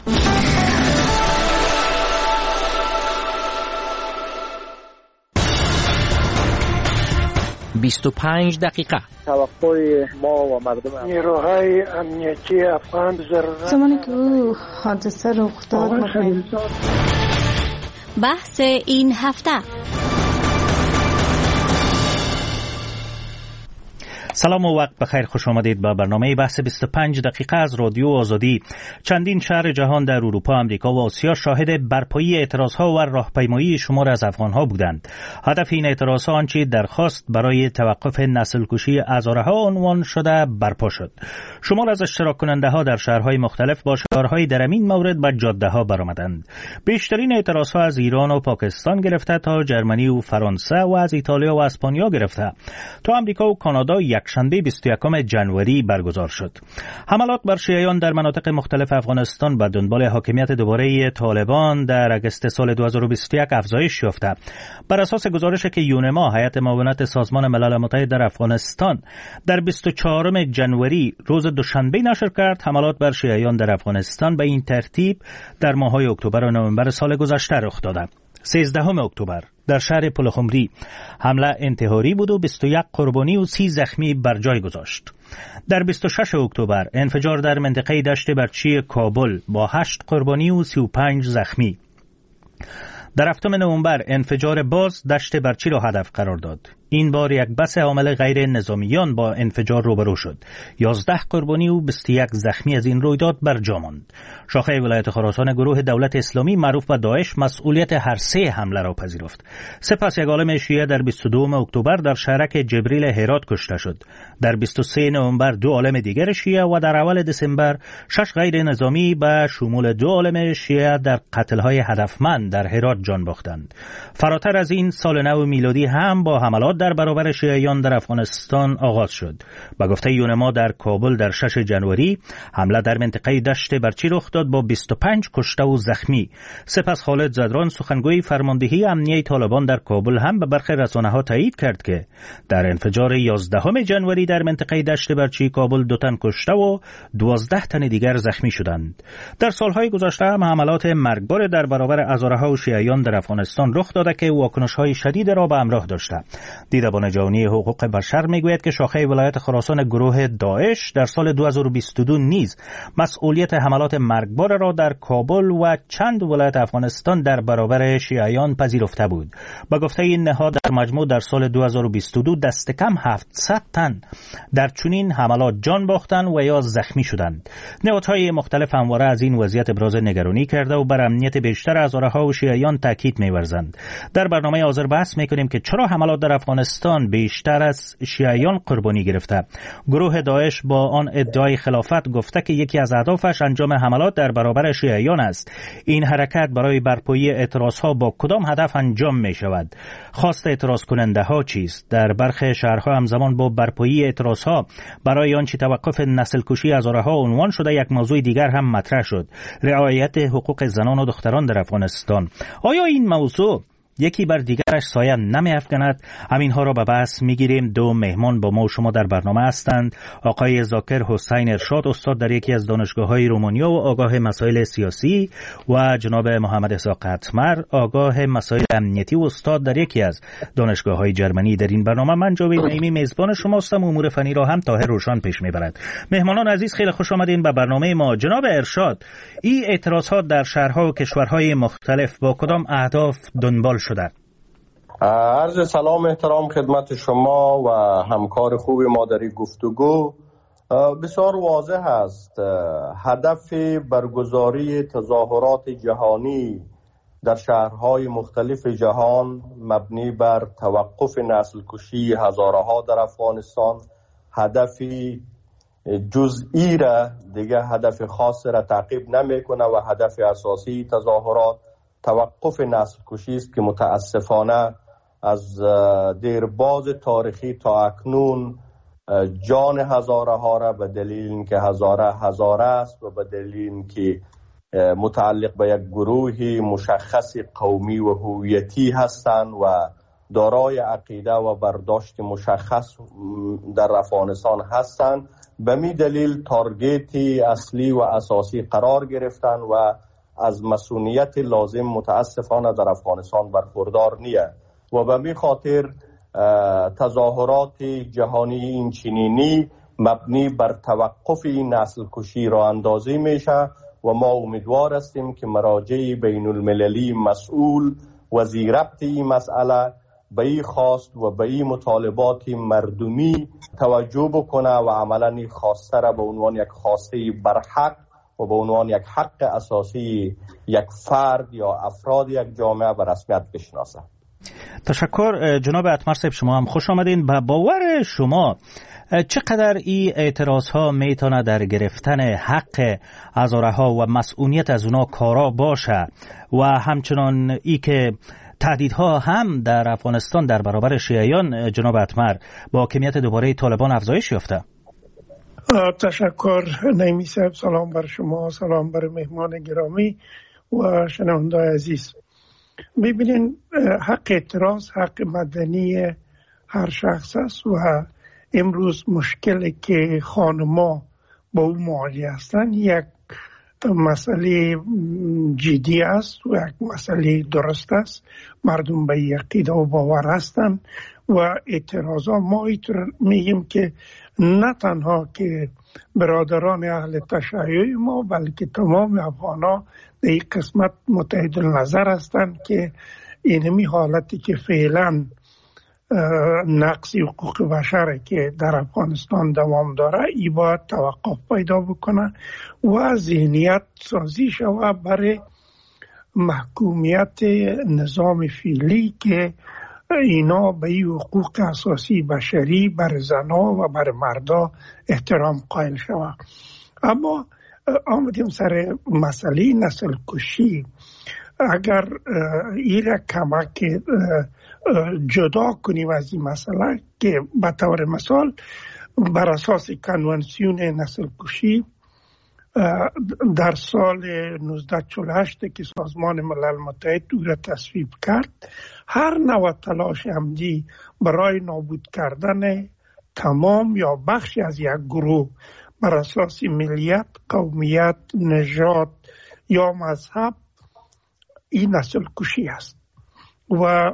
بیست و پنج دقیقه. توقع ما و مردم نیروهای امنیتی افغان ضرورت زمانی که او حادثه رخ داد بحث این هفته. سلام و وقت بخیر، خوش آمدید به برنامه بحث بیست و پنج دقیقه از رادیو آزادی. چندین شهر جهان در اروپا، آمریکا و آسیا شاهد برپایی اعتراضها و راهپیمایی شمار از افغانها بودند. هدف این اعتراضها آنچه درخواست برای توقف نسل کشی هزارها عنوان شده برپا شد. شمار از اشتراک کننده ها در شهرهای مختلف با شعارهای در این مورد به جاده ها برآمدند. بیشترین اعتراضها از ایران و پاکستان گرفته تا جرمنی و فرانسه و از ایتالیا و اسپانیا گرفته تا آمریکا و کانادا یکشنبه بیست و یکم ژانویه برگزار شد. حملات بر شیعیان در مناطق مختلف افغانستان به دنبال حاکمیت دوباره طالبان در اگست سال دو هزار و بیست و یک افزایش یافته. بر اساس گزارشی که یونما، هیئت معاونت سازمان ملل متحد در افغانستان، در بیست و چهارم ژانویه روز دوشنبه نشر کرد، حملات بر شیعیان در افغانستان به این ترتیب در ماه‌های اکتبر و نوامبر سال گذشته رخ داده. سیزدهم اکتبر در شهر پلخمری حمله انتحاری بود و بیست و یک قربانی و سی زخمی بر جای گذاشت. در بیست و ششم اکتبر انفجار در منطقه دشت برچی کابل با هشت قربانی و سی و پنج زخمی. در هفتم نوامبر انفجار باز دشت برچی را هدف قرار داد. این بار یک بس حامل غیر نظامیان با انفجار روبرو شد. یازده قربانی و بیست و یک زخمی از این رویداد بر جا ماند. شاخه ولایت خراسان گروه دولت اسلامی معروف به داعش مسئولیت هر سه حمله را پذیرفت. سپس یک عالم شیعه در بیست و دو اکتبر در شهرک جبریل هرات کشته شد. در بیست و سوم نوامبر دو عالم دیگر شیعه و در اول دسامبر شش غیر نظامی به شمول دو عالم شیعه در قتل‌های هدفمند در هرات جان باختند. فراتر از این سال نو میلادی هم با حملات در برابر شیعیان در افغانستان آغاز شد. با گفته یونما در کابل در ششم ژانویه حمله در منطقه دشت برچی رخ داد با بیست و پنج کشته و زخمی. سپس خالد زدران سخنگوی فرماندهی امنیه طالبان در کابل هم به برخی رسانه‌ها تایید کرد که در انفجار یازدهم ژانویه در منطقه دشت برچی کابل دو تن کشته و دوازده تن دیگر زخمی شدند. در سالهای گذشته هم حملات مرگبار در برابر هزارها شیعیان در افغانستان رخ داده که واکنش‌های شدید را به همراه داشته. دیدبان جهانی حقوق بشر میگوید که شاخه ولایت خراسان گروه داعش در سال دو هزار و بیست و دو نیز مسئولیت حملات مرگبار را در کابل و چند ولایت افغانستان در برابر شیعیان پذیرفته بود. با گفته این نهاد در مجموع در سال دو هزار و بیست و دو دست کم هفتصد تن در چنین حملات جان باختند و یا زخمی شدند. نهادهای مختلف همواره از این وضعیت ابراز نگرانی کرده و بر امنیت بیشتر هزارها و شیعیان تاکید می‌ورزند. در برنامه حاضر بحث می‌کنیم که چرا حملات در افغانستان بیشتر از شیعیان قربانی گرفته. گروه داعش با آن ادعای خلافت گفته که یکی از اهدافش انجام حملات در برابر شیعیان است. این حرکت برای برپایی اعتراضها با کدام هدف انجام می‌شود؟ خواست اعتراض کننده ها چیست؟ در برخی شهرها همزمان با برپایی اعتراضها برای آنچه توقف نسل کشی هزارها عنوان شده، یک موضوع دیگر هم مطرح شد: رعایت حقوق زنان و دختران در افغانستان. آیا این موضوع یکی بر دیگرش سایه نمی افکند؟ همینها را به بحث میگیریم. دو مهمان با ما و شما در برنامه هستند: آقای ذاکر حسین ارشاد، استاد در یکی از دانشگاه‌های رومانیا و آگاه مسائل سیاسی، و جناب محمد اسحاق قطمر، آگاه مسائل امنیتی و استاد در یکی از دانشگاه‌های جرمنی. در این برنامه من جاوید نعیمی میزبان شما هستم. امور فنی را هم طاهر روشان پیش میبرد. مهمانان عزیز، خیلی خوش آمدین به برنامه ما. جناب ارشاد، این اعتراضات در شهرها و کشورهای مختلف با کدام اهداف دنبال شده؟ عرض سلام احترام خدمت شما و همکار خوب ما در این گفتگو. بسیار واضح است هدف برگزاری تظاهرات جهانی در شهرهای مختلف جهان مبنی بر توقف نسل کشی هزارها در افغانستان، هدفی جزئی را دیگه هدف خاص را تعقیب نمیکنه و هدف اساسی تظاهرات توقف نسل کشی است که متاسفانه از دیرباز تاریخی تا اکنون جان هزارها را به دلیل اینکه هزاره هزاره است و به دلیل اینکه متعلق به یک گروهی مشخص قومی و هویتی هستند و دارای عقیده و برداشت مشخص در افغانستان هستند، به می دلیل تارگتی اصلی و اساسی قرار گرفتند و از مسئولیت لازم متاسفانه در افغانستان برخوردار نیست و به می خاطر تظاهرات جهانی این چنینی مبنی بر توقف این نسل کشی را اندازی میشه و ما امیدوار هستیم که مراجع بین المللی مسئول و زیربط این مسئله به این خواست و به این مطالبات مردمی توجه بکنه و عملا این خواسته را به عنوان یک خواسته برحق و به عنوان یک حق اساسی یک فرد یا افراد یک جامعه به رسمیت بشناسه. تشکر جناب قطمر صاحب، شما هم خوش آمدین. به باور شما چقدر این اعتراض ها میتونه در گرفتن حق هزارها و مسئولیت از اونا کارا باشه و همچنان ای که تهدیدها هم در افغانستان در برابر شیعیان جناب قطمر با کمیت دوباره طالبان افزایش یافته؟ تشکر نعیمی صاحب، سلام بر شما، سلام بر مهمان گرامی و شنونده عزیز. ببینین، حق اعتراض حق مدنی هر شخص است و امروز مشکلی که خانما با او مواجه هستند یک مسئله جدی است و یک مسئله درست است. مردم به عقیده و باور هستند و اعتراضا ما اینطور میگیم که نه تنها که برادران اهل تشیع ما بلکه تمام افغانا در این قسمت متحد النظر هستند که اینمی حالتی که فعلا نقص حقوق بشر که در افغانستان دوام داره ای باید توقف پیدا بکنه و ذهنیت سازی شود برای محکومیت نظام فعلی که اینا به این حقوق اساسی بشری بر زنا و بر مردا احترام قائل شود. اما آمدیم سر مسئله نسل کشی. اگر این را کمک جدا کنیم از این مسئله که به طور مثال بر اساس کنوانسیون نسل کشی در سال نوزده چهل و هشت که سازمان ملل متحد او را تصویب کرد، هر نوع تلاش عمدی برای نابود کردن تمام یا بخشی از یک گروه بر اساس ملیت، قومیت، نژاد یا مذهب این نسل کشی است و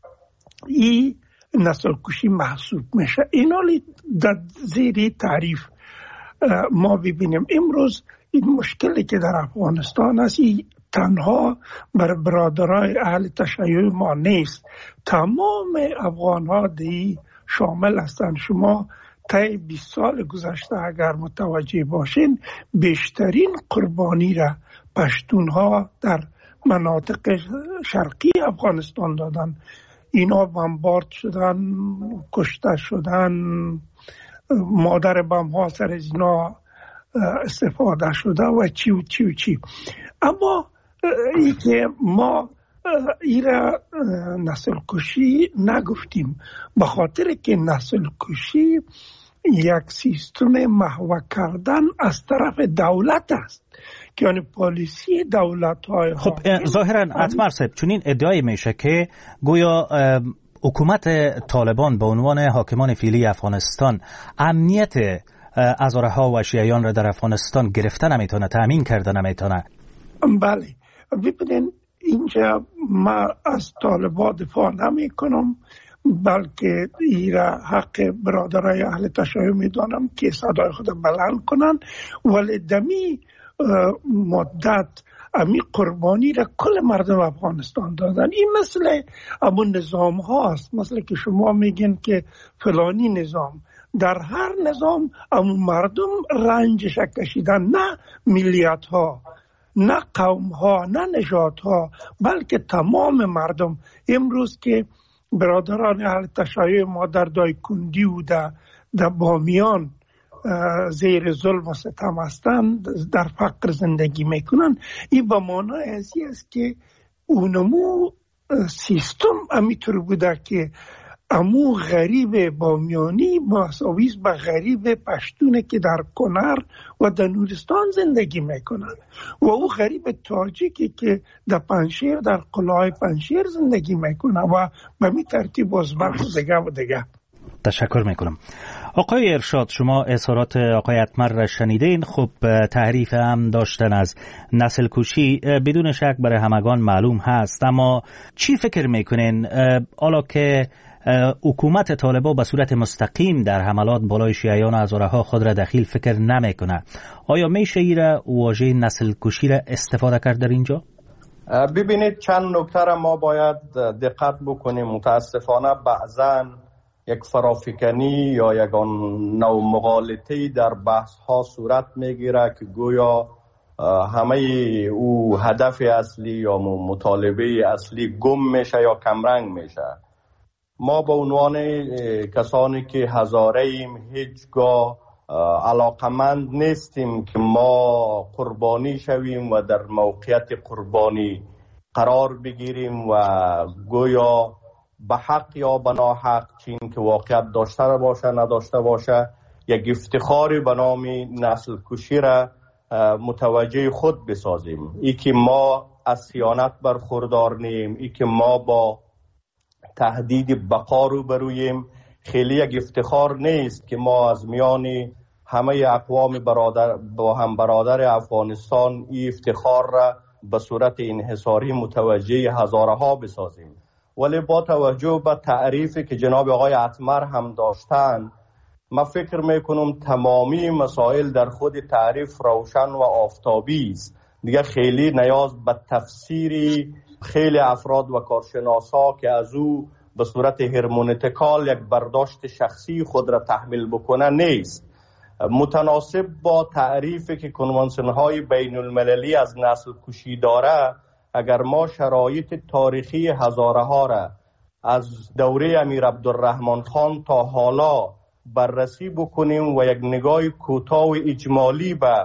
این نسل کشی محسوب میشه. این حالی در زیر تعریف ما ببینیم امروز این مشکلی که در افغانستان است این تنها بر برادرای اهل تشیع ما نیست، تمام افغان ها دی شامل هستند. شما طی بیست سال گذشته اگر متوجه باشین بیشترین قربانی را پشتون ها در مناطق شرقی افغانستان دادن. اینا بمبارد شدن، کشته شدن، مادر بم ها سر از اینا استفاده شده و چی و چی و چی. اما ای که ما ایره نسل کشی نگفتیم به خاطر که نسل کشی یک سیستم محو کردن از طرف دولت است که یعنی پالیسی دولت های خب ظاهرا اتمر صاحب چون این ادعای میشه که گویا حکومت طالبان به عنوان حاکمان فعلی افغانستان امنیت هزاره ها و شیعیان را در افغانستان گرفته نمیتونه، تامین کرده نمیتونه. بله ببینین اینجا ما از طالبان دفاع نمی کنم بلکه ایرا حق برادرای اهل تشیع میدانم که صدای خود بلند کنن، ولی دمی مدت امی قربانی را کل مردم افغانستان دادن. این مثل امون نظام هاست، مثل که شما میگین که فلانی نظام، در هر نظام امون مردم رنجش کشیدن، نه ملیت ها، نه قوم ها، نه نژاد ها، بلکه تمام مردم. امروز که برادران اهل تشیع ما در دایکندی و در, در بامیان زیر ظلم و ستم هستند، در فقر زندگی میکنن، این به معنای ازی است که اونمو سیستم امیطور بوده که امو غریب بامیانی مساویس به غریب پشتونه که در کنر و در نورستان زندگی میکنن و او غریب تاجیکی که در پنشیر در قلعه پنشیر زندگی میکنه و به می ترتیب ازبق و دیگه و دیگه. تشکر میکنم. آقای ارشاد، شما اظهارات آقای اتمر را شنیدین. خب تعریف هم داشتن از نسل کشی بدون شک برای همگان معلوم هست، اما چی فکر میکنین حالا که حکومت طالبان به صورت مستقیم در حملات بالای شیعیان و هزاره ها خود را دخیل فکر نمیکنه، آیا میشه ای را واژه نسل کشی را استفاده کرد در اینجا؟ ببینید چند نکته را ما باید دقت بکنیم. متاسفانه بعضاً یک فرافکنی یا یک نوع مغالطه‌ای در بحث ها صورت میگیره که گویا همه او هدف اصلی یا مطالبه اصلی گم میشه یا کمرنگ میشه. ما به عنوان کسانی که هزاره ایم هیچگاه علاقمند نیستیم که ما قربانی شویم و در موقعیت قربانی قرار بگیریم و گویا به حق یا به ناحق، چین که واقعیت داشته باشه نداشته باشه، یک افتخاری به نام نسل کشی را متوجه خود بسازیم. ای که ما از خیانت برخوردار نیم، ای که ما با تهدید بقا رو برویم، خیلی یک افتخار نیست که ما از میان همه اقوام برادر با هم برادر افغانستان این افتخار را به صورت انحصاری متوجه هزاره ها بسازیم. ولی با توجه به تعریفی که جناب آقای اتمر هم داشتن، من فکر میکنم تمامی مسائل در خود تعریف روشن و آفتابی است. دیگه خیلی نیاز به تفسیری خیلی افراد و کارشناسا که از او به صورت هرمونتیکال یک برداشت شخصی خود را تحمیل بکنه نیست. متناسب با تعریفی که کنوانسیون های بین المللی از نسل کشی داره، اگر ما شرایط تاریخی هزاره ها را از دوره امیر عبدالرحمن خان تا حالا بررسی بکنیم و یک نگاه کوتاه و اجمالی به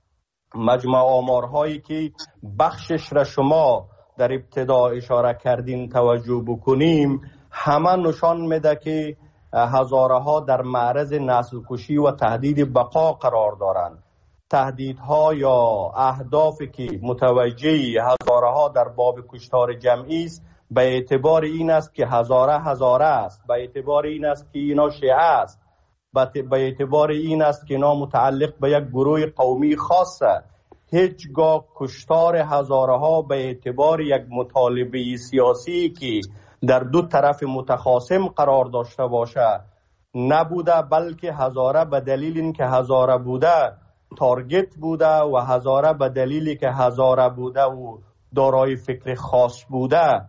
مجمع آمارهایی که بخشش را شما در ابتدا اشاره کردین توجه بکنیم، همه نشان میده که هزاره ها در معرض نسل کشی و تهدید بقا قرار دارند. تهدیدها یا اهدافی که متوجه هزاره ها در باب کشتار جمعی است به اعتبار این است که هزاره هزاره است، به اعتبار این است که اینا شیعه است، به اعتبار این است که اینا متعلق به یک گروه قومی خاصه. هیچگاه کشتار هزاره ها به اعتبار یک مطالبه سیاسی که در دو طرف متخاصم قرار داشته باشه نبوده، بلکه هزاره به دلیل اینکه هزاره بوده تارگت بوده و هزاره به دلیلی که هزاره بوده و دارای فکر خاص بوده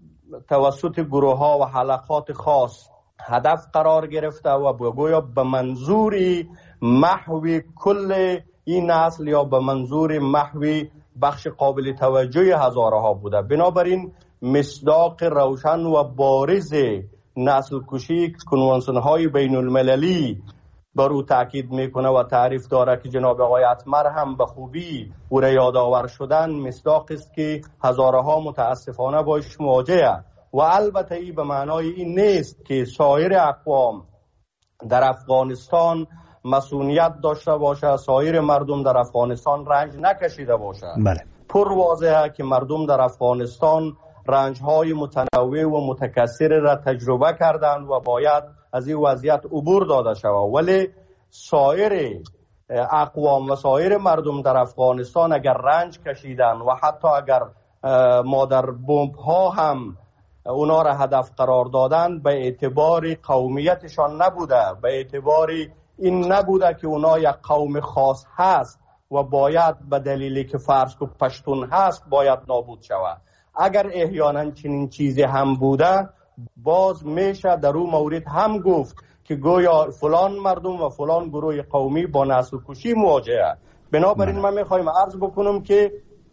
توسط گروه ها و حلقات خاص هدف قرار گرفته و بگویا به منظوری محوی کل این نسل یا به منظور محوی بخش قابل توجه هزاره ها بوده. بنابراین مصداق روشن و بارز نسل کشی کنوانسیون های بین المللی بر او تاکید میکنه و تعریف داره که جناب آقای اتمر هم به خوبی او را یادآور شدن. مصداق است که هزاره ها متاسفانه باش مواجهه و البته ای به معنای این نیست که سایر اقوام در افغانستان مسئولیت داشته باشه، سایر مردم در افغانستان رنج نکشیده باشه. بله. پر واضحه که مردم در افغانستان رنج‌های متنوع و متکثر را تجربه کردند و باید از این وضعیت عبور داده شود. ولی سایر اقوام و سایر مردم در افغانستان اگر رنج کشیدن و حتی اگر مادر بمب ها هم اونا را هدف قرار دادن به اعتبار قومیتشان نبوده، به اعتبار این نبوده که اونا یک قوم خاص هست و باید به دلیلی که فرض کو پشتون هست باید نابود شود. اگر احیانا چنین چیزی هم بوده باز میشه در اون مورد هم گفت که گویا فلان مردم و فلان گروه قومی با نسل کشی مواجهه. بنابراین من میخوایم عرض بکنم که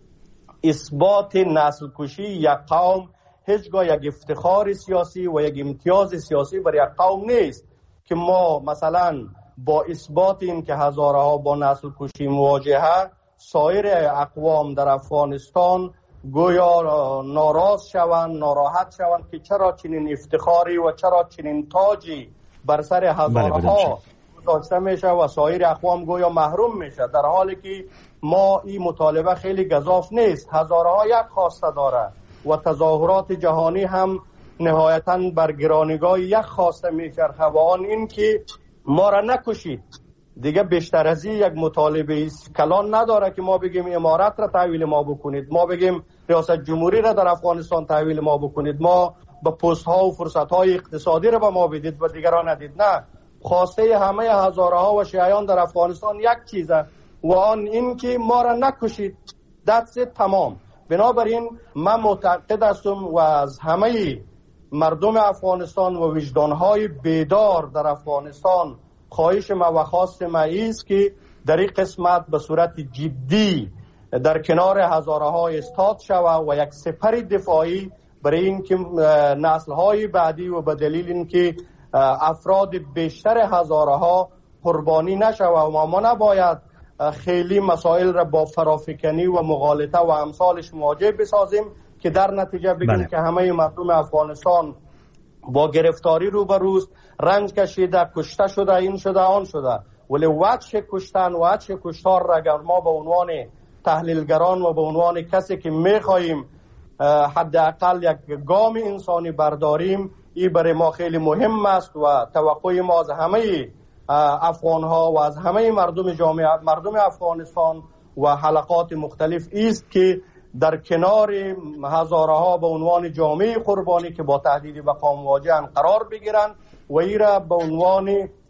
اثبات نسل کشی یک قوم هیچگاه یک افتخار سیاسی و یک امتیاز سیاسی برای یک قوم نیست که ما مثلا با اثبات این که هزاره ها با نسل کشی مواجهه سایر اقوام در افغانستان گویا ناراض شوند، ناراحت شوند که چرا چنین افتخاری و چرا چنین تاجی بر سر هزاره ها گذاشته میشه و سایر اقوام گویا محروم میشه، در حالی که ما این مطالبه خیلی گزاف نیست. هزاره ها یک خواسته داره و تظاهرات جهانی هم نهایتاً بر گرانیگاه یک خواسته میچرخه و آن این که ما را نکشید. دیگه بیشتر از این یک مطالبه کلان نداره که ما بگیم امارت را تحویل ما بکنید، ما بگیم ریاست جمهوری را در افغانستان تحویل ما بکنید، ما به پست ها و فرصت های اقتصادی را به ما بدید و دیگران ندید. نه، خواسته همه هزاره ها و شیعیان در افغانستان یک چیزه و آن این که ما را نکشید. دست تمام. بنابراین من معتقد هستم و از همه مردم افغانستان و وجدانهای بیدار در افغانستان خواهش ما و خواست ما است که در این قسمت به صورت جدی در کنار هزاره ها استاد شود و یک سپر دفاعی برای این که نسل های بعدی و به دلیل این که افراد بیشتر هزاره ها قربانی نشود و ما نباید خیلی مسائل را با فرافکنی و مغالطه و امثالش مواجه بسازیم که در نتیجه بگیم بله. که همه مردم افغانستان با گرفتاری روبروست، رنج کشیده، کشته شده، این شده، آن شده. ولی وجه کشتن و وجه کشتار را اگر ما به عنوان تحلیلگران و به عنوان کسی که میخواییم حداقل یک گام انسانی برداریم، این برای ما خیلی مهم است و توقع ما از همه افغان ها و از همه مردم جامعه مردم افغانستان و حلقات مختلف است که در کنار هزاره ها به عنوان جامعه قربانی که با تهدید بقا مواجهن قرار بگیرن و این را به عنوان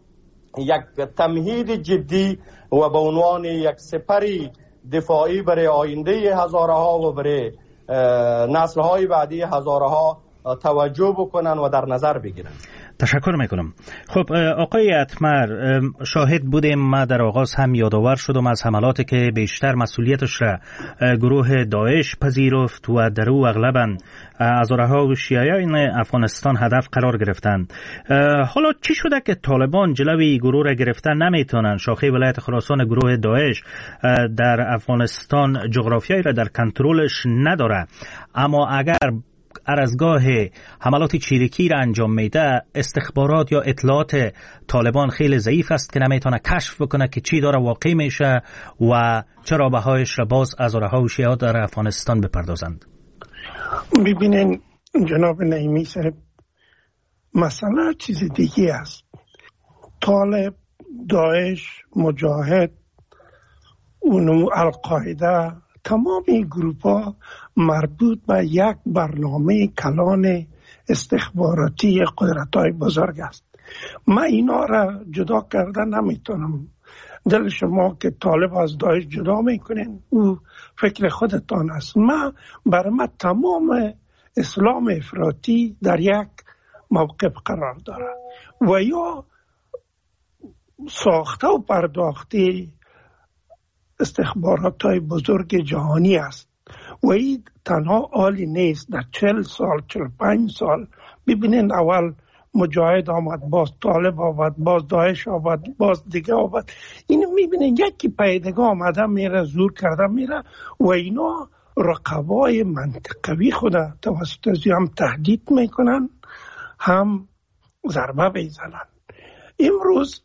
یک تمهید جدی و به عنوان یک سپری دفاعی برای آینده هزاره ها و برای نسل های بعدی هزاره ها توجه بکنن و در نظر بگیرن. تشکر میکنم. خب آقای اتمر، شاهد بودیم، ما در آغاز هم یادآور شدم از حملاتی که بیشتر مسئولیتش را گروه داعش پذیرفت و در او اغلبا هزاره ها و شیعیان افغانستان هدف قرار گرفتند. حالا چی شده که طالبان جلوی گروه را گرفتن نمیتونن؟ شاخه ولایت خراسان گروه داعش در افغانستان جغرافیایی را در کنترلش نداره، اما اگر ارزگاه حملات چیرکی را انجام میده، استخبارات یا اطلاعات طالبان خیلی ضعیف است که نمیتونه کشف بکنه که چی داره واقع میشه و چرا بهایش را باز ازارها و شیعات در افغانستان بپردازند. ببینین جناب نعیمی صاحب، مسئله چیز دیگه است. طالب، داعش، مجاهد، اونو القاعده، تمام این گروپ ها مربوط به یک برنامه کلان استخباراتی قدرت های بزرگ است. من اینا را جدا کردن نمیتونم. دل شما که طالب از داعش جدا میکنین او فکر خودتان است. من برای من تمام اسلام افراطی در یک موقف قرار داره و یا ساخته و پرداخته استخبارات های بزرگ جهانی است و این تنها عالی نیست. در چل سال چل پنج سال ببینین اول مجاهد آمد، باز طالب آمد، باز داعش آمد، باز دیگه آمد. اینو میبینین یکی پیدگاه آمده میره، زور کرده میره و اینا رقبای منطقوی خود توسط هم تهدید میکنن هم ضربه بیزنن. امروز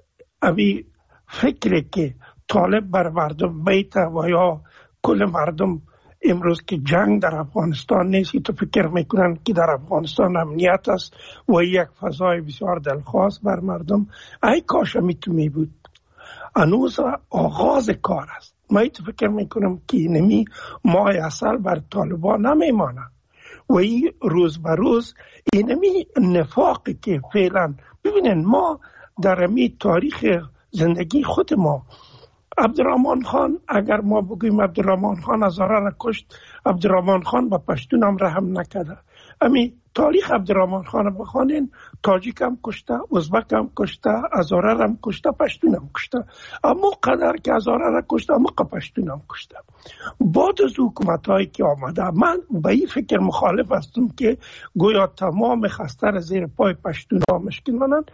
اوی فکری که طالب بر مردم بیت و یا کل مردم امروز که جنگ در افغانستان نیست، تو فکر میکنن که در افغانستان امنیت است و یک فضای بسیار دلخواست بر مردم. ای کاش میتونی بود. هنوز آغاز کار است. من تو فکر میکنم که نمی ماه اصل بر طالبان نمیمانه و این روز به روز اینمی نفاقی که فعلا ببینن ما در امی تاریخ زندگی خود ما، عبدالرحمن خان اگر ما بگویم عبدالرحمن خان هزاره را کشت، عبدالرحمن خان با پشتون هم رحم نکرده. امی تاریخ عبدالرحمن خان را بخوانین، تاجیک هم کشته، ازبک هم کشته، هزاره هم کشته، پشتون هم کشته. اما قدر که هزاره را کشته، اما پشتون هم کشته. بعد از حکومت هایی که آمده، من به این فکر مخالف هستم که گویا تمام خسته را زیر پای پشتون ها مشکل منند،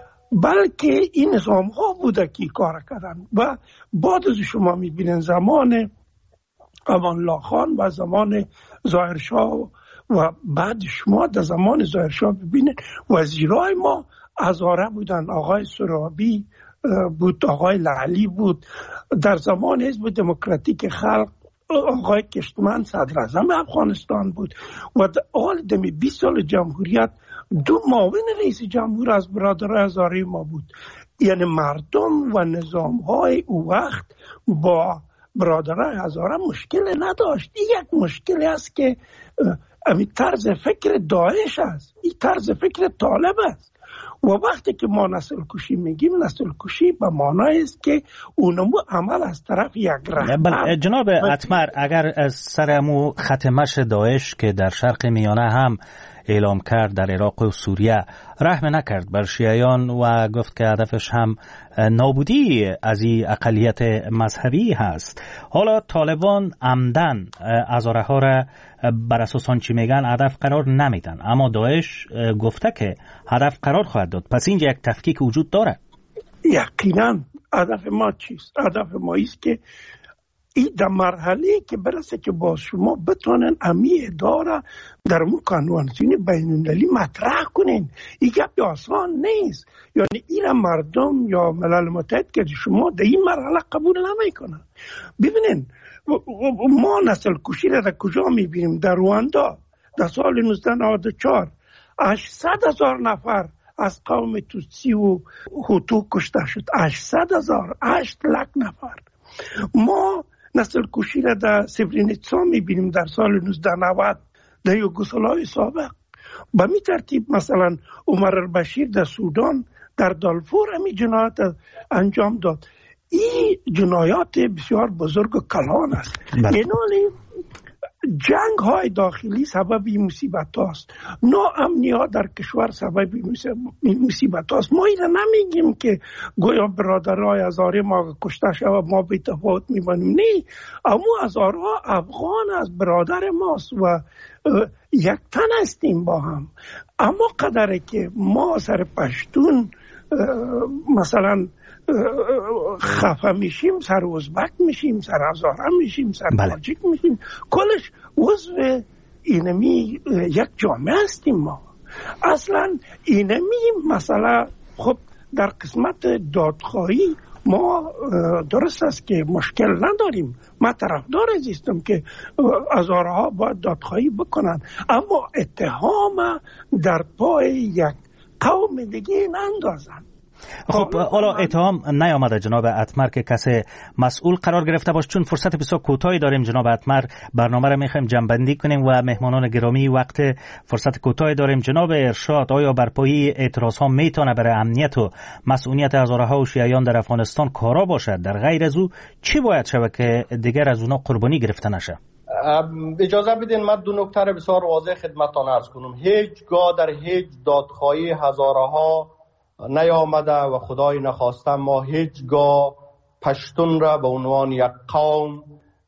بلکه این نظام ها بوده که کار کردن. و بعد از شما میبینن زمان امان الله خان و زمان ظاهرشاه و بعد شما در زمان ظاهرشاه ببینید وزیرای ما هزاره بودن. آقای سرابی بود، آقای لعلی بود، در زمان حزب دموکراتیک خلق آقای کشتمن صدر اعظم افغانستان بود و در حال دمی بیست سال جمهوریت دو معاون رئیس جمهور از برادرای هزاره ما بود. یعنی مردم و نظام های او وقت با برادرای هزاره مشکل نداشت. این یک مشکلی است که امی طرز فکر داعش است، این طرز فکر طالب است. و وقتی که ما نسل کشی میگیم، نسل کشی به معنی است که اونمو عمل از طرف یک رهبر. جناب اتمر، اگر از سرمو ختمش داعش که در شرق میانه هم اعلام کرد، در عراق و سوریه رحم نکرد بر شیعیان و گفت که هدفش هم نابودی از این اقلیت مذهبی هست. حالا طالبان عمدن هزاره ها را بر اساس آنچه میگن هدف قرار نمیدن، اما داعش گفته که هدف قرار خواهد داد. پس اینجا یک تفکیک وجود داره. یقینا هدف ما چیست؟ هدف ما است که این در مرحله که برسه که با شما بتونن امی اداره در مو کنوانسیون بین المللی مطرح کنین. این گپ آسان نیست. یعنی این مردم یا ملل متحد که شما در این مرحله قبول نمیکنن. ببینین ما نسل کشی را در کجا میبینیم؟ در رواندا در سال نوزده نود و چهار هشتصد هزار نفر از قوم توتسی و هوتو کشته شد. هشتصد هزار، هشت لک نفر. ما نسل کشی را در سبرینیتسا میبینیم در سال نوزده نود در یوگسلاوی سابق. به می ترتیب مثلا عمر البشیر در سودان در دارفور همی جنایت انجام داد. این جنایات بسیار بزرگ و کلان است. اینالی جنگ های داخلی سبب این مصیبت هاست، ناامنی ها در کشور سبب این مصیبت هاست. ما این نمیگیم که گویا برادرای هزاره ما کشته شود ما بی تفاوت میبانیم، نه، اما هزارها افغان از برادر ماست و یک تن هستیم با هم. اما قدره که ما سر پشتون مثلا خفه میشیم، سر ازبک میشیم، سر هزاره میشیم، سر تاجیک میشیم، کلش عضو اینمی یک جامعه هستیم ما. اصلا اینمی مسئله خب در قسمت دادخواهی ما درست است که مشکل نداریم. ما طرفدار زیستم که هزارها باید دادخواهی بکنن، اما اتهام در پای یک قوم دیگه نندازن. خب حالا اتهام نیامده جناب اتمر که کسی مسئول قرار گرفته باشه، چون فرصت بسیار کوتاهی داریم جناب اتمر، برنامه را میخوایم جنبندی کنیم و مهمانان گرامی وقت فرصت کوتاهی داریم. جناب ارشاد، آیا برپایی اعتراض ها میتونه برای امنیت و مسئولیت هزارها و شیعیان در افغانستان کارا باشد؟ در غیر از او چی باید شود که دیگر از اونا قربانی گرفته نشه؟ اجازه بدین من دو نکته را بسیار واضح خدمتتان عرض کنم. هیچگاه در هیچ دادخواهی هزارها نیامده و خدای نخواسته ما هیچگاه پشتون را به عنوان یک قوم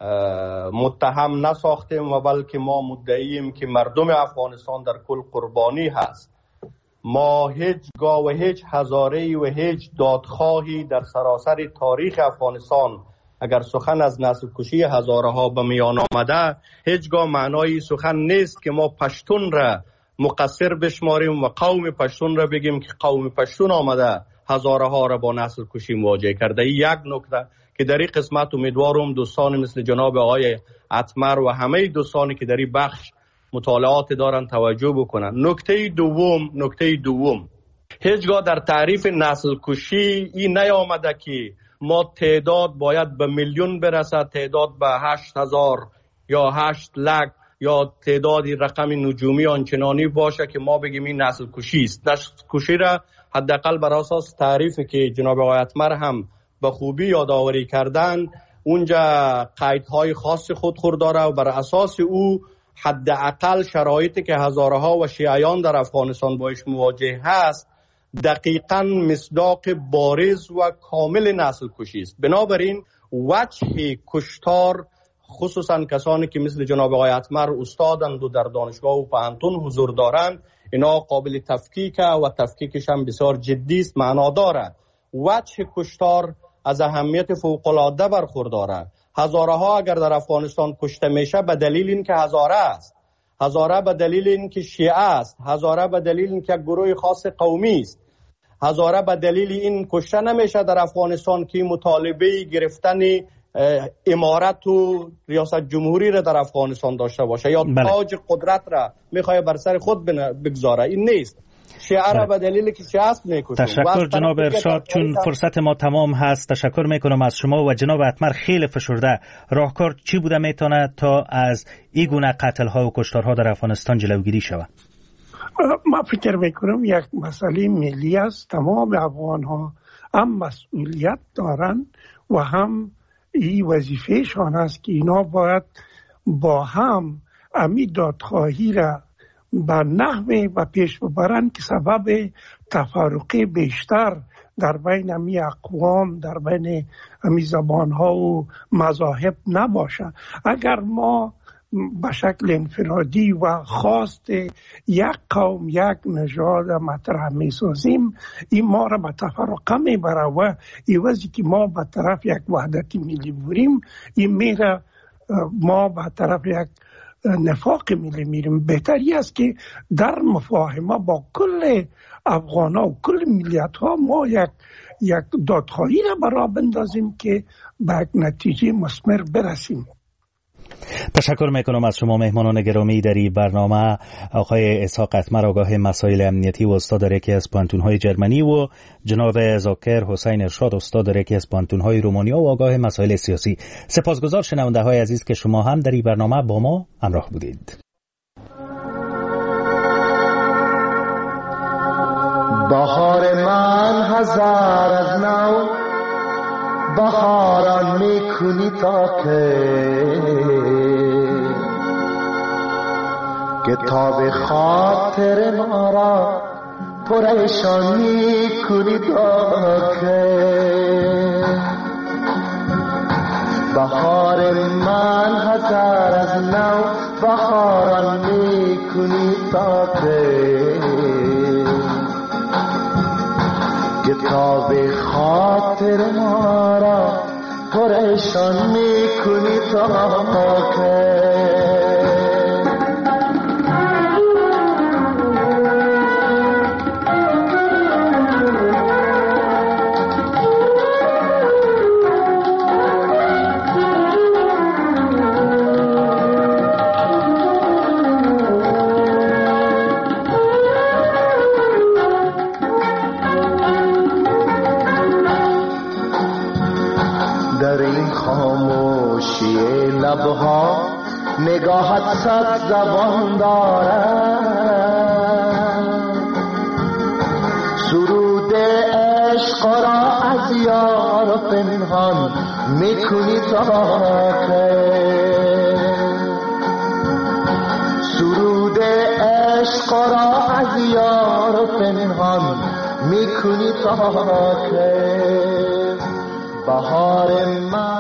متهم نساختیم و بلکه ما مدعییم که مردم افغانستان در کل قربانی هست. ما هیچگاه و هیچ هزاره و هیچ دادخواهی در سراسر تاریخ افغانستان اگر سخن از نسل کشی هزارها به میان آمده، هیچگاه معنای سخن نیست که ما پشتون را مقصر بشماریم و قوم پشتون را بگیم که قوم پشتون آمده هزارها را با نسل کشی مواجه کرده. یک نکته که در این قسمت امیدوارم دوستان مثل جناب آقای اتمر و همه دوستانی که در این بخش مطالعات دارن توجه بکنن. نکته دوم نکته دوم هیچگاه در تعریف نسل کشی این نیامده که ما تعداد باید به میلیون برسد، تعداد به هشت هزار یا هشت لک یا تعدادی رقم نجومی آنچنانی باشه که ما بگیم این نسل کشی است. نسل کشی را حداقل بر اساس تعریفی که جناب آقای اتمر هم به خوبی یادآوری کردن، اونجا قیدهای خاص خودخور داره و بر اساس او حداقل شرایطی که هزارها و شیعیان در افغانستان باش مواجه هست دقیقاً مصداق بارز و کامل نسل کشی است. بنابراین وجه کشتار خصوصا کسانی که مثل جناب آقای اتمر استادند و در دانشگاه و پوهنتون حضور دارند، اینا قابل تفکیک و تفکیکش هم بسیار جدی است، معنا داره. وجه کشتار از اهمیت فوق العاده برخورداره. هزارها اگر در افغانستان کشته میشه به دلیل اینکه هزاره است، هزاره به دلیل اینکه شیعه است، هزاره به دلیل اینکه گروه خاص قومی است، هزاره به دلیل این کشته نمیشه در افغانستان که مطالبه گرفتن امارت و ریاست جمهوری را در افغانستان داشته باشه یا بله. تاج قدرت را میخواه بر سر خود بگذاره. این نیست. شیعه را به دلیل که شیعه است میکشه. تشکر جناب ارشاد، چون فرصت ما تمام هست تشکر میکنم از شما و جناب اتمر. خیلی فشرده راهکار چی بوده میتونه تا از این گونه قتل ها و کشتار ها در افغانستان جلوگیری شود؟ ما فکر میکنم یک مسئله ملی است. تمام افغان ها هم مسئولیت دارن و هم این وظیفهشان است که اینا باید با هم امی دادخواهی را به نحوی و پیش ببرن که سبب تفرقه بیشتر در بین امی اقوام، در بین امی زبانها و مذاهب نباشه. اگر ما به شکل انفرادی و خواست یک قوم یک نژاد مطرح می سازیم، این ما را به تفرقه می بره و ایوازی که ما به طرف یک وحدت ملی بریم، این میره ما به طرف یک نفاق ملی میریم. بهتری است که در مفاهمه با کل افغان ها و کل ملیت ها ما یک یک دادخواهی را برا بندازیم که به یک نتیجه مثمر برسیم. تشکر میکنم از شما مهمانان گرامی در این برنامه، آقای اسحاق اتمر آگاه مسائل امنیتی و استاد در یکی از پانتون‌های جرمنی و جناب زاکر حسین ارشاد استاد در یکی از پانتون‌های رومانیا و آگاه مسائل سیاسی. سپاسگزار شنونده‌های عزیز که شما هم در این برنامه با ما همراه بودید. بهار من هزار از نو بهاران میکنی تا که کتاب خاطر ما را پریشان میکنی تا که بهار من هزار از نو بهاران میکنی تا که کتاب خاطر ما را پریشان میکنی تا که خاموشی لبها نگاهت صد زبان دارد سرود عشق را از یار پنهان میکنی تاخه سرود عشق را از یار پنهان میکنی تاخه بهار من